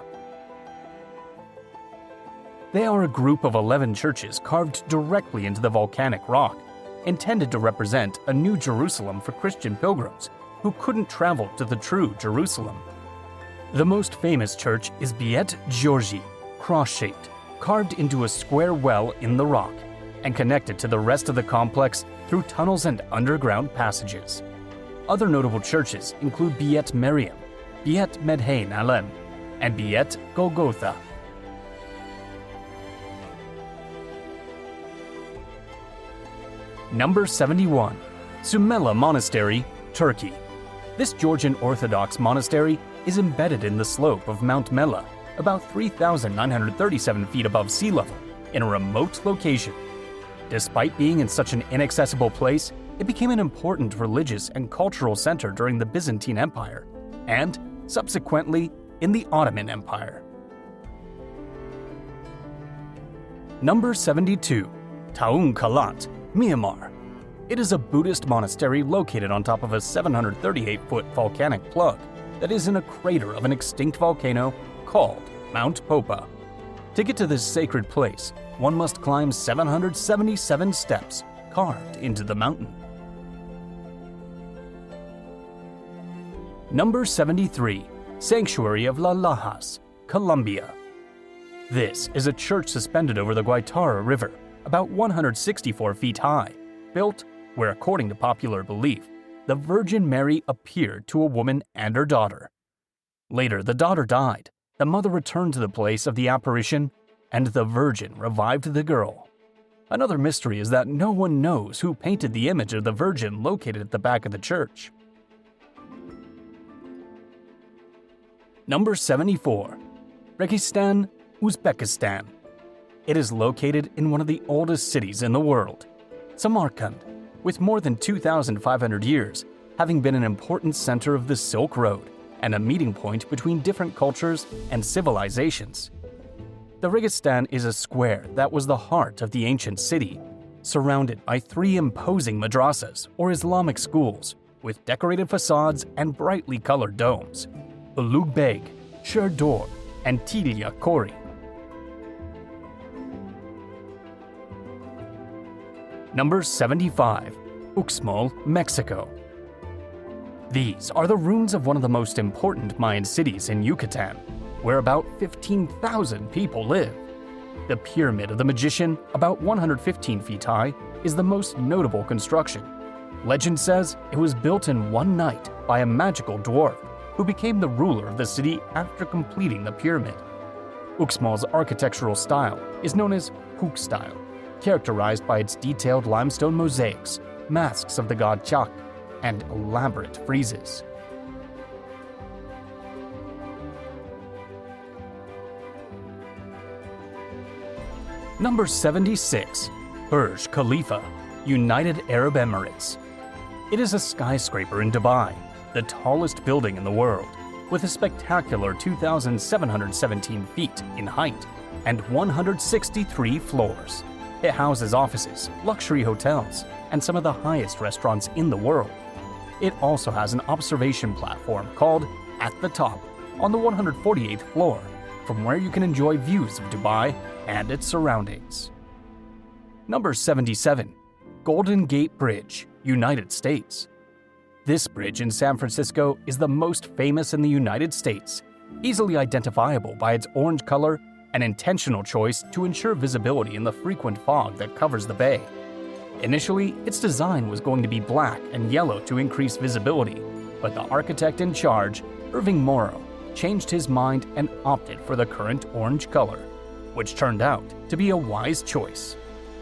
They are a group of 11 churches carved directly into the volcanic rock, intended to represent a new Jerusalem for Christian pilgrims who couldn't travel to the true Jerusalem. The most famous church is Beit Georgi, cross-shaped, carved into a square well in the rock, and connected to the rest of the complex through tunnels and underground passages. Other notable churches include Beit Miriam, Beit Medhain Alem, and Beit Golgotha. Number 71. Sumela Monastery, Turkey. This Georgian Orthodox monastery is embedded in the slope of Mount Mela, about 3,937 feet above sea level, in a remote location. Despite being in such an inaccessible place, it became an important religious and cultural center during the Byzantine Empire, and, subsequently, in the Ottoman Empire. Number 72. Taung Kalat, Myanmar. It is a Buddhist monastery located on top of a 738-foot volcanic plug that is in a crater of an extinct volcano called Mount Popa. To get to this sacred place, one must climb 777 steps carved into the mountain. Number 73. Sanctuary of La Lajas, Colombia. This is a church suspended over the Guaitara River, about 164 feet high, built where, according to popular belief, the Virgin Mary appeared to a woman and her daughter. Later, the daughter died, the mother returned to the place of the apparition, and the Virgin revived the girl. Another mystery is that no one knows who painted the image of the Virgin located at the back of the church. Number 74. Registan, Uzbekistan. It is located in one of the oldest cities in the world, Samarkand, with more than 2,500 years, having been an important center of the Silk Road and a meeting point between different cultures and civilizations. The Registan is a square that was the heart of the ancient city, surrounded by 3 imposing madrasas or Islamic schools with decorated facades and brightly colored domes: Ulugh Beg, Sherdor, and Tilia Kori. Number 75. Uxmal, Mexico. These are the ruins of one of the most important Mayan cities in Yucatan, where about 15,000 people live. The Pyramid of the Magician, about 115 feet high, is the most notable construction. Legend says it was built in one night by a magical dwarf who became the ruler of the city after completing the pyramid. Uxmal's architectural style is known as Huk style, characterized by its detailed limestone mosaics, masks of the god Chak, and elaborate friezes. Number 76. Burj Khalifa, United Arab Emirates. It is a skyscraper in Dubai, the tallest building in the world, with a spectacular 2,717 feet in height and 163 floors. It houses offices, luxury hotels, and some of the highest restaurants in the world. It also has an observation platform called At the Top on the 148th floor, from where you can enjoy views of Dubai and its surroundings. Number 77. Golden Gate Bridge, United States. This bridge in San Francisco is the most famous in the United States, easily identifiable by its orange color, an intentional choice to ensure visibility in the frequent fog that covers the bay. Initially, its design was going to be black and yellow to increase visibility, but the architect in charge, Irving Morrow, changed his mind and opted for the current orange color, which turned out to be a wise choice.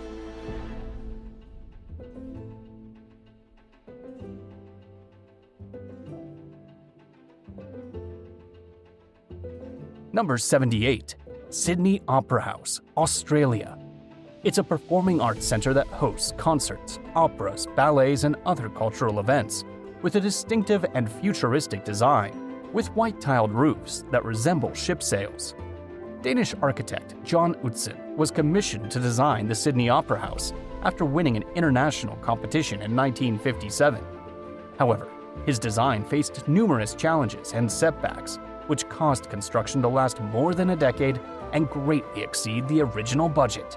Number 78. Sydney Opera House, Australia. It's a performing arts center that hosts concerts, operas, ballets, and other cultural events, with a distinctive and futuristic design, with white-tiled roofs that resemble ship sails. Danish architect John Utzon was commissioned to design the Sydney Opera House after winning an international competition in 1957. However, his design faced numerous challenges and setbacks, which caused construction to last more than a decade and greatly exceed the original budget.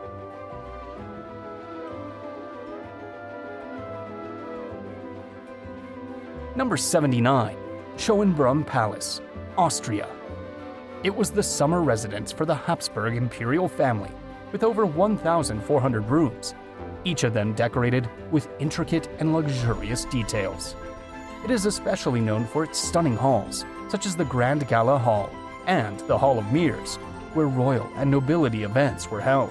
Number 79. Schönbrunn Palace, Austria. It was the summer residence for the Habsburg imperial family, with over 1,400 rooms, each of them decorated with intricate and luxurious details. It is especially known for its stunning halls, such as the Grand Gala Hall and the Hall of Mirrors, where royal and nobility events were held.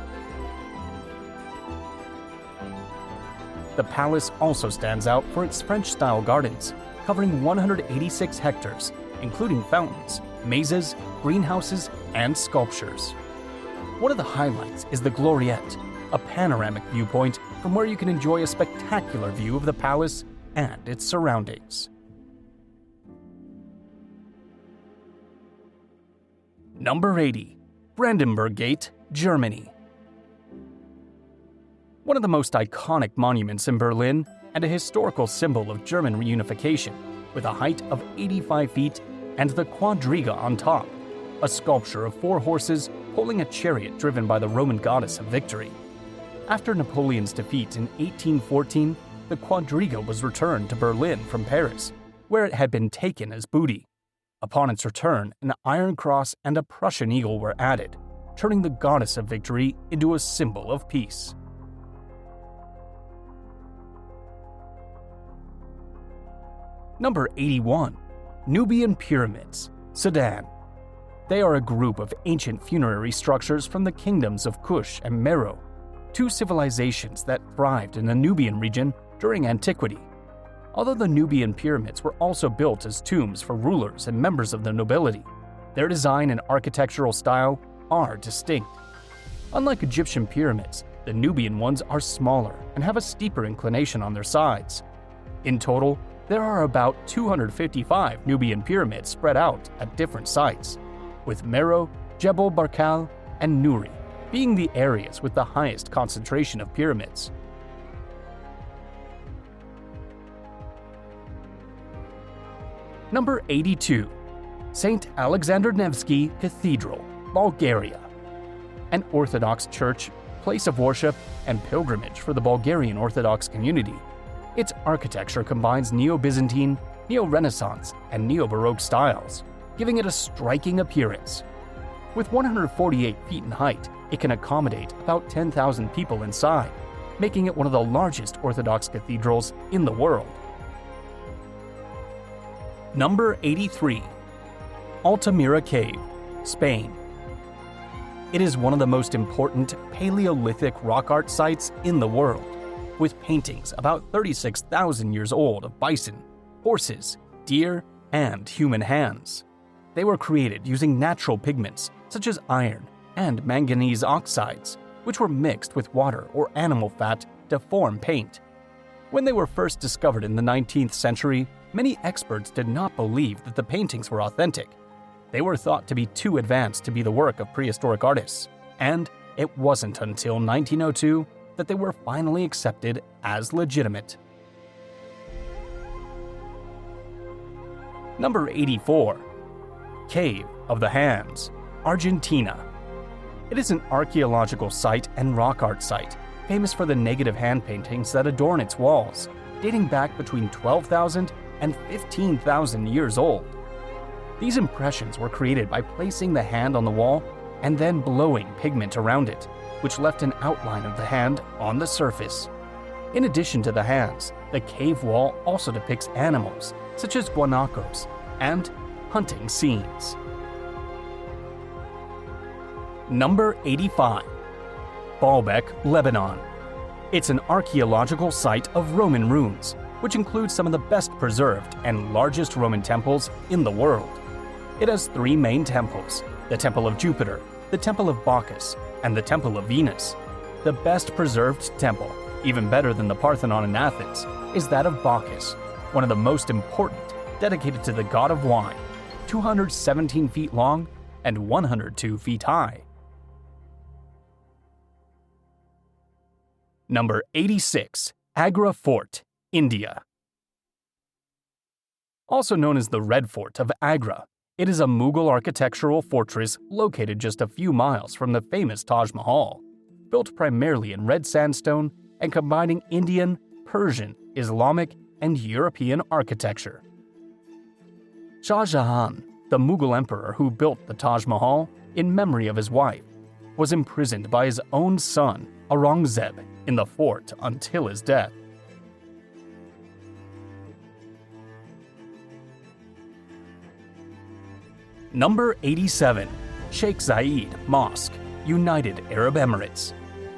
The palace also stands out for its French-style gardens, covering 186 hectares, including fountains, mazes, greenhouses, and sculptures. One of the highlights is the Gloriette, a panoramic viewpoint from where you can enjoy a spectacular view of the palace and its surroundings. Number 80. Brandenburg Gate, Germany. One of the most iconic monuments in Berlin and a historical symbol of German reunification, with a height of 85 feet and the quadriga on top, a sculpture of 4 horses pulling a chariot driven by the Roman goddess of victory. After Napoleon's defeat in 1814, the quadriga was returned to Berlin from Paris, where it had been taken as booty. Upon its return, an iron cross and a Prussian eagle were added, turning the goddess of victory into a symbol of peace. Number 81. Nubian Pyramids, Sudan. They are a group of ancient funerary structures from the kingdoms of Kush and Meroe, 2 civilizations that thrived in the Nubian region during antiquity. Although the Nubian pyramids were also built as tombs for rulers and members of the nobility, their design and architectural style are distinct. Unlike Egyptian pyramids, the Nubian ones are smaller and have a steeper inclination on their sides. In total, there are about 255 Nubian pyramids spread out at different sites, with Meroe, Jebel Barkal, and Nuri being the areas with the highest concentration of pyramids. Number 82. St. Alexander Nevsky Cathedral, Bulgaria. An Orthodox church, place of worship, and pilgrimage for the Bulgarian Orthodox community. Its architecture combines Neo-Byzantine, Neo-Renaissance, and Neo-Baroque styles, giving it a striking appearance. With 148 feet in height, it can accommodate about 10,000 people inside, making it one of the largest Orthodox cathedrals in the world. Number 83. Altamira Cave, Spain. It is one of the most important Paleolithic rock art sites in the world, with paintings about 36,000 years old of bison, horses, deer, and human hands. They were created using natural pigments such as iron and manganese oxides, which were mixed with water or animal fat to form paint. When they were first discovered in the 19th century, many experts did not believe that the paintings were authentic. They were thought to be too advanced to be the work of prehistoric artists, and it wasn't until 1902 that they were finally accepted as legitimate. Number 84. Cave of the Hands, Argentina. It is an archaeological site and rock art site, famous for the negative hand paintings that adorn its walls, dating back between 12,000 and 15,000 years old. These impressions were created by placing the hand on the wall and then blowing pigment around it, which left an outline of the hand on the surface. In addition to the hands, the cave wall also depicts animals, such as guanacos, and hunting scenes. Number 85. Baalbek, Lebanon. It's an archaeological site of Roman ruins, which includes some of the best preserved and largest Roman temples in the world. It has 3 main temples: the Temple of Jupiter, the Temple of Bacchus, and the Temple of Venus. The best preserved temple, even better than the Parthenon in Athens, is that of Bacchus, one of the most important, dedicated to the god of wine, 217 feet long and 102 feet high. Number 86. Agra Fort, India. Also known as the Red Fort of Agra, it is a Mughal architectural fortress located just a few miles from the famous Taj Mahal, built primarily in red sandstone and combining Indian, Persian, Islamic, and European architecture. Shah Jahan, the Mughal emperor who built the Taj Mahal in memory of his wife, was imprisoned by his own son, Aurangzeb, in the fort until his death. Number 87. Sheikh Zayed Mosque, United Arab Emirates.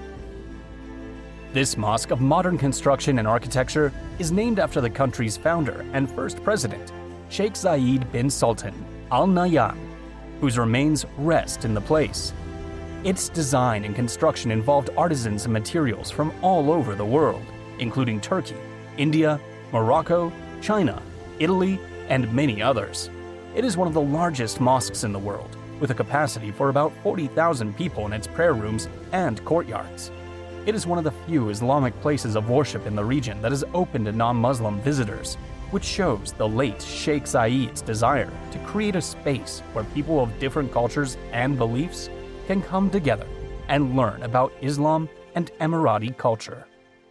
This mosque of modern construction and architecture is named after the country's founder and first president, Sheikh Zayed bin Sultan Al Nahyan, whose remains rest in the place. Its design and construction involved artisans and materials from all over the world, including Turkey, India, Morocco, China, Italy, and many others. It is one of the largest mosques in the world, with a capacity for about 40,000 people in its prayer rooms and courtyards. It is one of the few Islamic places of worship in the region that is open to non-Muslim visitors, which shows the late Sheikh Zayed's desire to create a space where people of different cultures and beliefs can come together and learn about Islam and Emirati culture.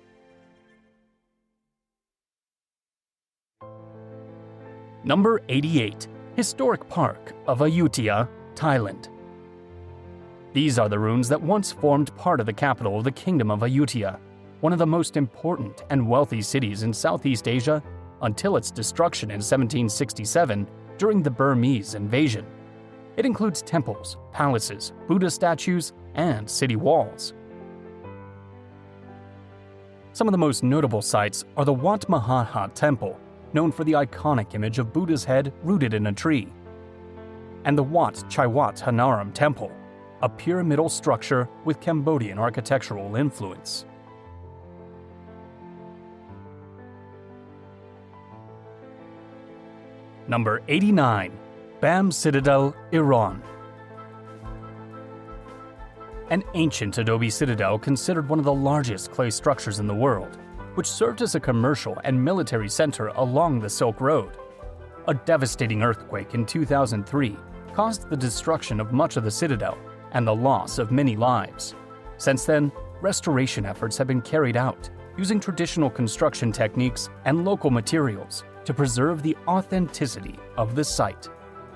Number 88. Historic Park of Ayutthaya, Thailand. These are the ruins that once formed part of the capital of the Kingdom of Ayutthaya, one of the most important and wealthy cities in Southeast Asia until its destruction in 1767 during the Burmese invasion. It includes temples, palaces, Buddha statues, and city walls. Some of the most notable sites are the Wat Mahathat Temple, known for the iconic image of Buddha's head rooted in a tree, and the Wat Chaiwat Hanaram Temple, a pyramidal structure with Cambodian architectural influence. Number 89. Bam Citadel, Iran. An ancient adobe citadel considered one of the largest clay structures in the world, which served as a commercial and military center along the Silk Road. A devastating earthquake in 2003 caused the destruction of much of the citadel and the loss of many lives. Since then, restoration efforts have been carried out using traditional construction techniques and local materials to preserve the authenticity of the site.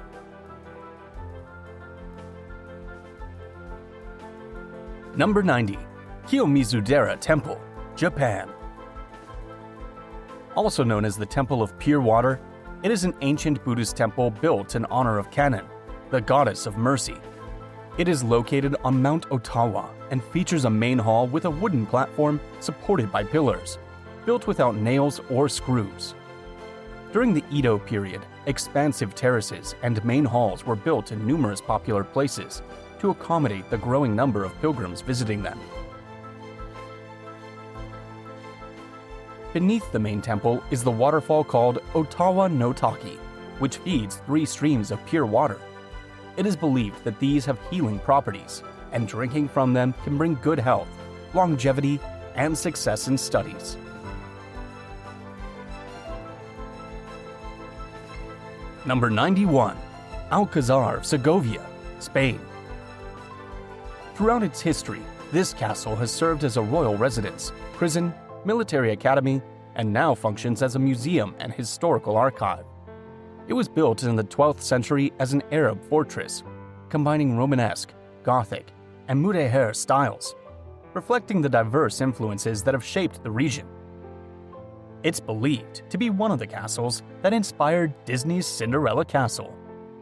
Number 90. Kiyomizu-dera Temple, Japan. Also known as the Temple of Pure Water, it is an ancient Buddhist temple built in honor of Kannon, the goddess of mercy. It is located on Mount Ottawa and features a main hall with a wooden platform supported by pillars, built without nails or screws. During the Edo period, expansive terraces and main halls were built in numerous popular places to accommodate the growing number of pilgrims visiting them. Beneath the main temple is the waterfall called Ottawa no Taki, which feeds 3 streams of pure water. It is believed that these have healing properties, and drinking from them can bring good health, longevity, and success in studies. Number 91. Alcazar of Segovia, Spain. Throughout its history, this castle has served as a royal residence, prison, military academy, and now functions as a museum and historical archive. It was built in the 12th century as an Arab fortress, combining Romanesque, Gothic, and Mudéjar styles, reflecting the diverse influences that have shaped the region. It's believed to be one of the castles that inspired Disney's Cinderella Castle.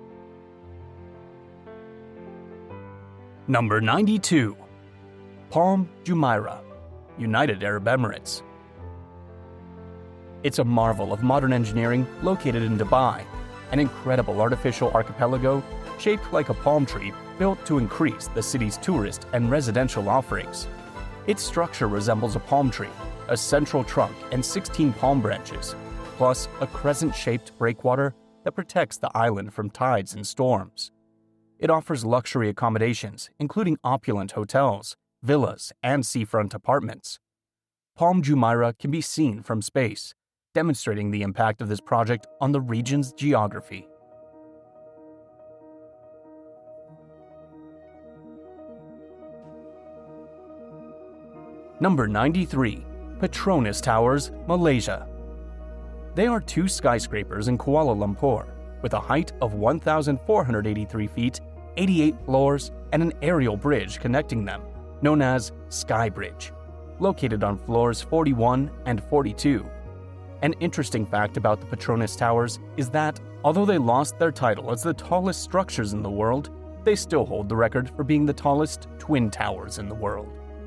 Number 92. Palm Jumeirah, United Arab Emirates. It's a marvel of modern engineering located in Dubai, an incredible artificial archipelago shaped like a palm tree built to increase the city's tourist and residential offerings. Its structure resembles a palm tree, a central trunk and 16 palm branches, plus a crescent-shaped breakwater that protects the island from tides and storms. It offers luxury accommodations, including opulent hotels, villas, and seafront apartments. Palm Jumeirah can be seen from space, demonstrating the impact of this project on the region's geography. Number 93. Petronas Towers, Malaysia. They are two skyscrapers in Kuala Lumpur, with a height of 1,483 feet, 88 floors, and an aerial bridge connecting them, known as Sky Bridge, located on floors 41 and 42. An interesting fact about the Petronas Towers is that, although they lost their title as the tallest structures in the world, they still hold the record for being the tallest twin towers in the world.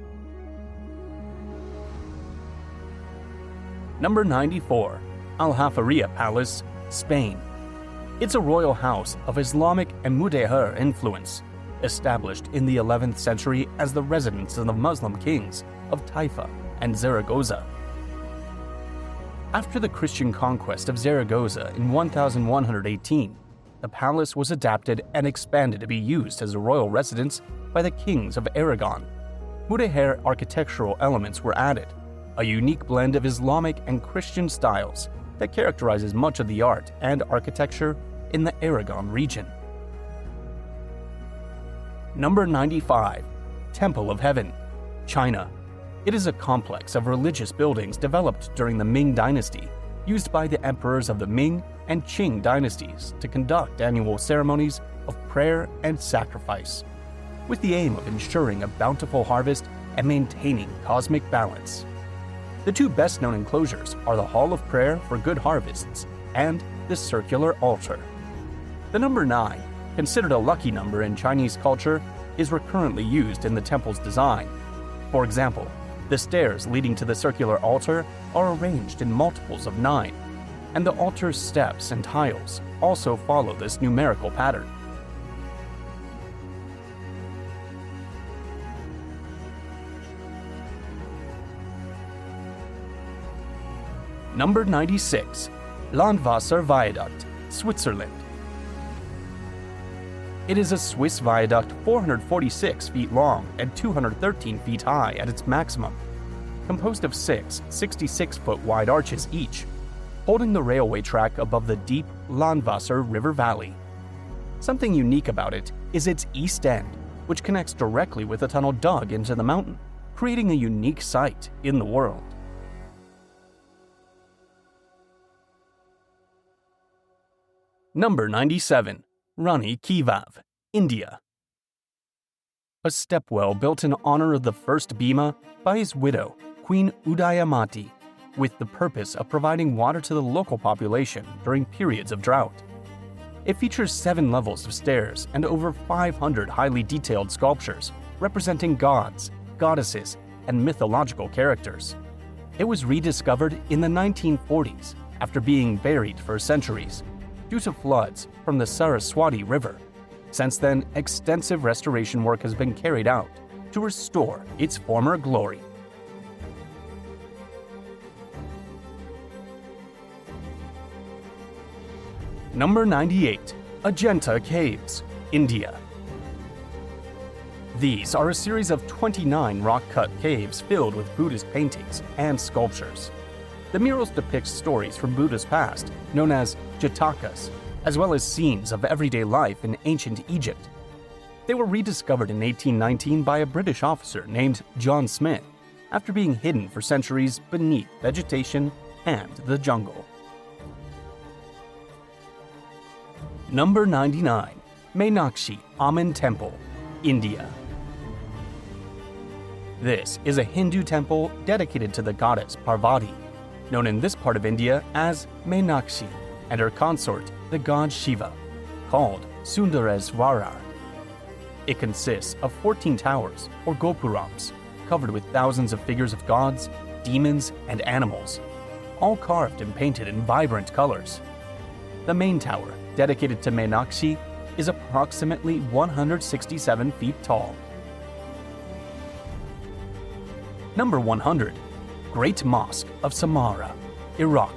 Number 94. Al-Hafariya Palace, Spain. It's a royal house of Islamic and Mudéjar influence, established in the 11th century as the residence of the Muslim kings of Taifa and Zaragoza. After the Christian conquest of Zaragoza in 1118, the palace was adapted and expanded to be used as a royal residence by the kings of Aragon. Mudéjar architectural elements were added, a unique blend of Islamic and Christian styles that characterizes much of the art and architecture in the Aragon region. Number 95. Temple of Heaven, China. It is a complex of religious buildings developed during the Ming Dynasty, used by the emperors of the Ming and Qing dynasties to conduct annual ceremonies of prayer and sacrifice, with the aim of ensuring a bountiful harvest and maintaining cosmic balance. The two best-known enclosures are the Hall of Prayer for Good Harvests and the Circular Altar. The number 9, considered a lucky number in Chinese culture, is recurrently used in the temple's design. For example, the stairs leading to the circular altar are arranged in multiples of 9, and the altar's steps and tiles also follow this numerical pattern. Number 96. Landwasser Viaduct, Switzerland. It is a Swiss viaduct 446 feet long and 213 feet high at its maximum, composed of 6 66-foot wide arches each, holding the railway track above the deep Landwasser River Valley. Something unique about it is its east end, which connects directly with a tunnel dug into the mountain, creating a unique sight in the world. Number 97. Rani Ki Vav, India. A stepwell built in honor of the first Bhima by his widow, Queen Udayamati, with the purpose of providing water to the local population during periods of drought. It features 7 levels of stairs and over 500 highly detailed sculptures representing gods, goddesses, and mythological characters. It was rediscovered in the 1940s after being buried for centuries due to floods from the Saraswati River. Since then, extensive restoration work has been carried out to restore its former glory. Number 98. Ajanta Caves, India. These are a series of 29 rock-cut caves filled with Buddhist paintings and sculptures. The murals depict stories from Buddha's past, known as Jatakas, as well as scenes of everyday life in ancient Egypt. They were rediscovered in 1819 by a British officer named John Smith, after being hidden for centuries beneath vegetation and the jungle. Number 99. Meenakshi Amman Temple, India. This is a Hindu temple dedicated to the goddess Parvati, known in this part of India as Meenakshi, and her consort, the god Shiva, called Sundareswarar. It consists of 14 towers, or gopurams, covered with thousands of figures of gods, demons, and animals, all carved and painted in vibrant colors. The main tower, dedicated to Meenakshi, is approximately 167 feet tall. Number 100. Great Mosque of Samarra, Iraq.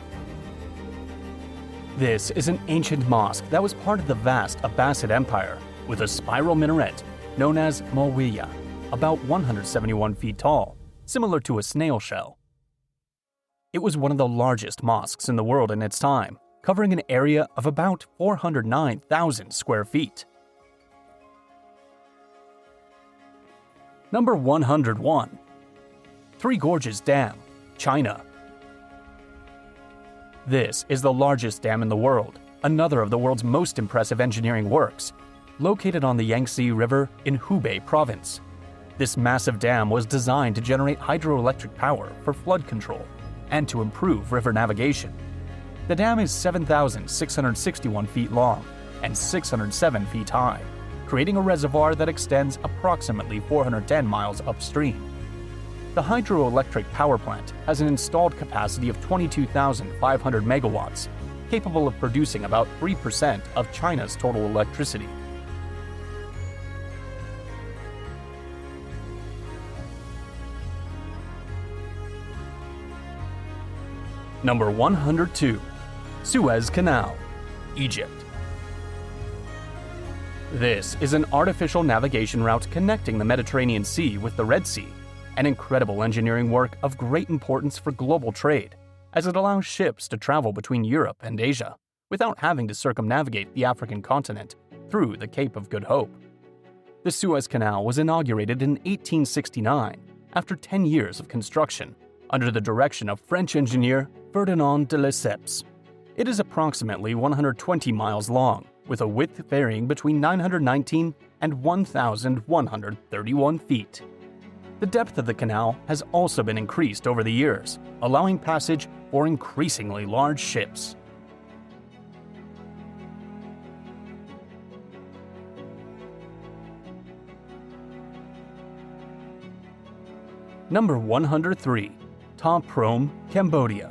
This is an ancient mosque that was part of the vast Abbasid Empire, with a spiral minaret known as Mawiyya, about 171 feet tall, similar to a snail shell. It was one of the largest mosques in the world in its time, covering an area of about 409,000 square feet. Number 101. Three Gorges Dam, China. This is the largest dam in the world, another of the world's most impressive engineering works, located on the Yangtze River in Hubei province. This massive dam was designed to generate hydroelectric power for flood control and to improve river navigation. The dam is 7,661 feet long and 607 feet high, creating a reservoir that extends approximately 410 miles upstream. The hydroelectric power plant has an installed capacity of 22,500 megawatts, capable of producing about 3% of China's total electricity. Number 102. Suez Canal, Egypt. This is an artificial navigation route connecting the Mediterranean Sea with the Red Sea, an incredible engineering work of great importance for global trade, as it allows ships to travel between Europe and Asia without having to circumnavigate the African continent through the Cape of Good Hope. The Suez Canal was inaugurated in 1869 after 10 years of construction under the direction of French engineer Ferdinand de Lesseps. It is approximately 120 miles long, with a width varying between 919 and 1,131 feet. The depth of the canal has also been increased over the years, allowing passage for increasingly large ships. Number 103. Ta Prohm, Cambodia.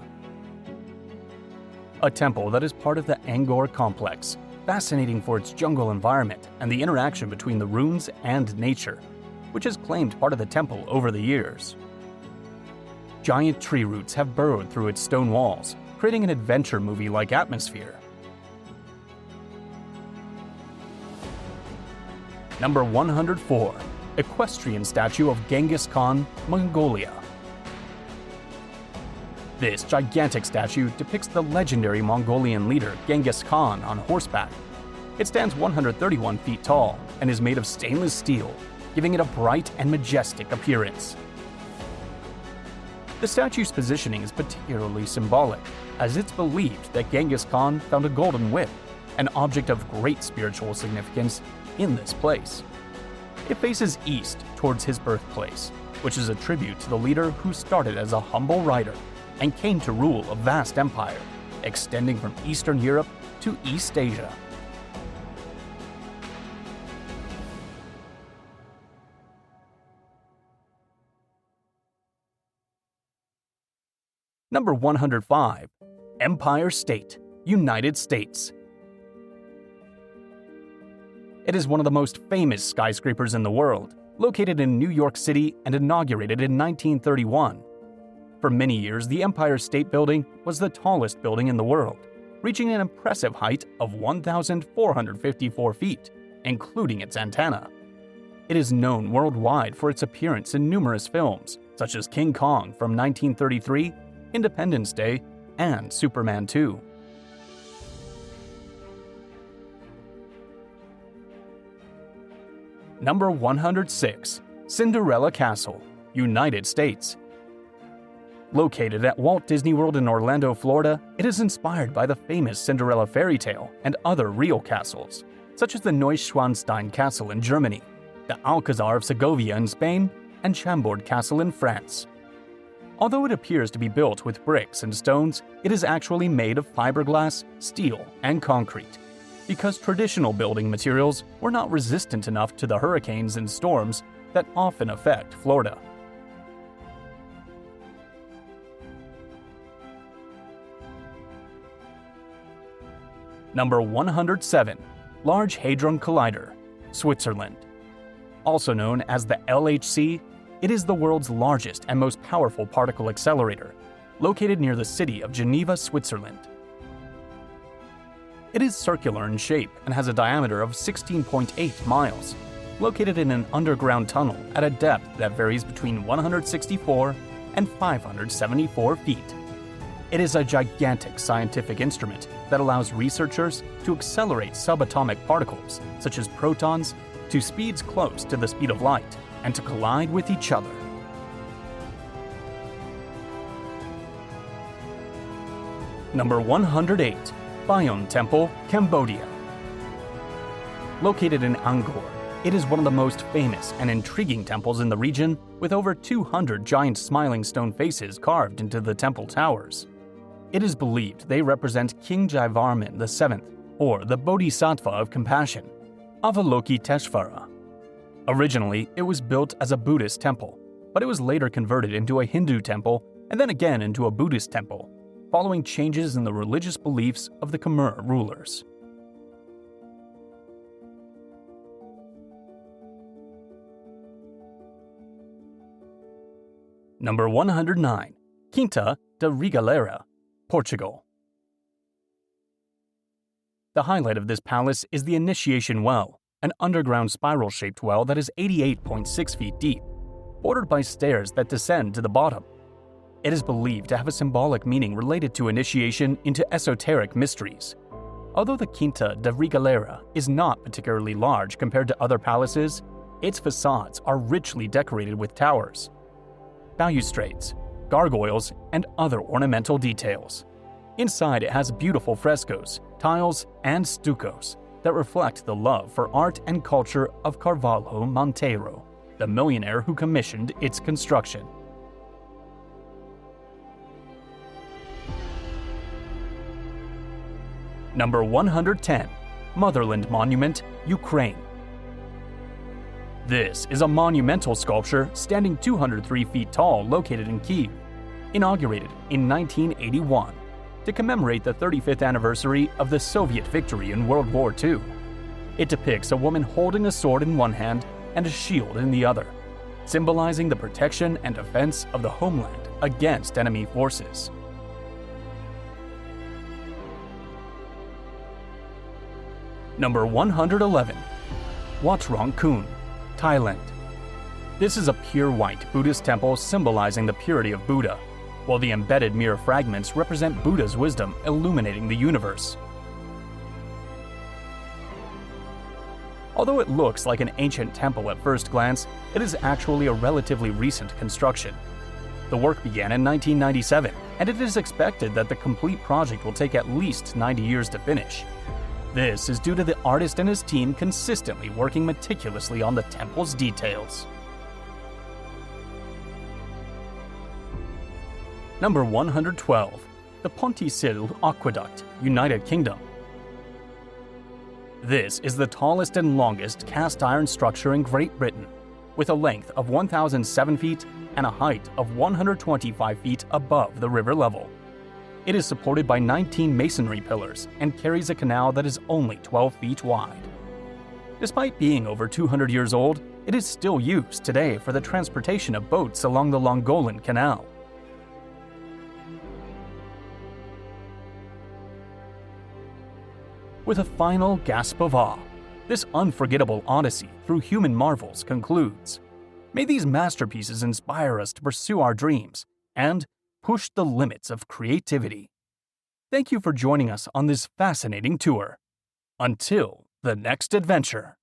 A temple that is part of the Angkor complex, fascinating for its jungle environment and the interaction between the ruins and nature, which has claimed part of the temple over the years. Giant tree roots have burrowed through its stone walls, creating an adventure movie-like atmosphere. Number 104. Equestrian statue of Genghis Khan, Mongolia. This gigantic statue depicts the legendary Mongolian leader Genghis Khan on horseback. It stands 131 feet tall and is made of stainless steel, giving it a bright and majestic appearance. The statue's positioning is particularly symbolic, as it's believed that Genghis Khan found a golden whip, an object of great spiritual significance, in this place. It faces east towards his birthplace, which is a tribute to the leader who started as a humble rider and came to rule a vast empire, extending from Eastern Europe to East Asia. Number 105. Empire State, United States. It is one of the most famous skyscrapers in the world, located in New York City and inaugurated in 1931. For many years, the Empire State Building was the tallest building in the world, reaching an impressive height of 1,454 feet, including its antenna. It is known worldwide for its appearance in numerous films, such as King Kong from 1933, Independence Day, and Superman 2. Number 106. Cinderella Castle, United States. Located at Walt Disney World in Orlando, Florida, it is inspired by the famous Cinderella fairy tale and other real castles, such as the Neuschwanstein Castle in Germany, the Alcazar of Segovia in Spain, and Chambord Castle in France. Although it appears to be built with bricks and stones, it is actually made of fiberglass, steel, and concrete, because traditional building materials were not resistant enough to the hurricanes and storms that often affect Florida. Number 107. Large Hadron Collider, Switzerland. Also known as the LHC, it is the world's largest and most powerful particle accelerator, located near the city of Geneva, Switzerland. It is circular in shape and has a diameter of 16.8 miles, located in an underground tunnel at a depth that varies between 164 and 574 feet. It is a gigantic scientific instrument that allows researchers to accelerate subatomic particles, such as protons, to speeds close to the speed of light and to collide with each other. Number 108. Bayon Temple, Cambodia. Located in Angkor, it is one of the most famous and intriguing temples in the region, with over 200 giant smiling stone faces carved into the temple towers. It is believed they represent King Jayavarman VII, or the Bodhisattva of Compassion, Avalokiteshvara. Originally, it was built as a Buddhist temple, but it was later converted into a Hindu temple and then again into a Buddhist temple, following changes in the religious beliefs of the Khmer rulers. Number 109. Quinta da Regaleira, Portugal. The highlight of this palace is the Initiation Well, an underground spiral-shaped well that is 88.6 feet deep, bordered by stairs that descend to the bottom. It is believed to have a symbolic meaning related to initiation into esoteric mysteries. Although the Quinta da Regaleira is not particularly large compared to other palaces, its facades are richly decorated with towers, balustrades, gargoyles, and other ornamental details. Inside, it has beautiful frescoes, tiles, and stuccos that reflect the love for art and culture of Carvalho Monteiro, the millionaire who commissioned its construction. Number 110. Motherland Monument, Ukraine. This is a monumental sculpture standing 203 feet tall located in Kyiv, inaugurated in 1981 to commemorate the 35th anniversary of the Soviet victory in World War II. It depicts a woman holding a sword in one hand and a shield in the other, symbolizing the protection and defense of the homeland against enemy forces. Number 111. Wat Rong Khun, Thailand. This is a pure white Buddhist temple symbolizing the purity of Buddha, while the embedded mirror fragments represent Buddha's wisdom illuminating the universe. Although it looks like an ancient temple at first glance, it is actually a relatively recent construction. The work began in 1997, and it is expected that the complete project will take at least 90 years to finish. This is due to the artist and his team consistently working meticulously on the temple's details. Number 112. The Pontycyl Aqueduct, United Kingdom. This is the tallest and longest cast-iron structure in Great Britain, with a length of 1,007 feet and a height of 125 feet above the river level. It is supported by 19 masonry pillars and carries a canal that is only 12 feet wide. Despite being over 200 years old, it is still used today for the transportation of boats along the Llangolan Canal. With a final gasp of awe, this unforgettable odyssey through human marvels concludes. May these masterpieces inspire us to pursue our dreams and push the limits of creativity. Thank you for joining us on this fascinating tour. Until the next adventure.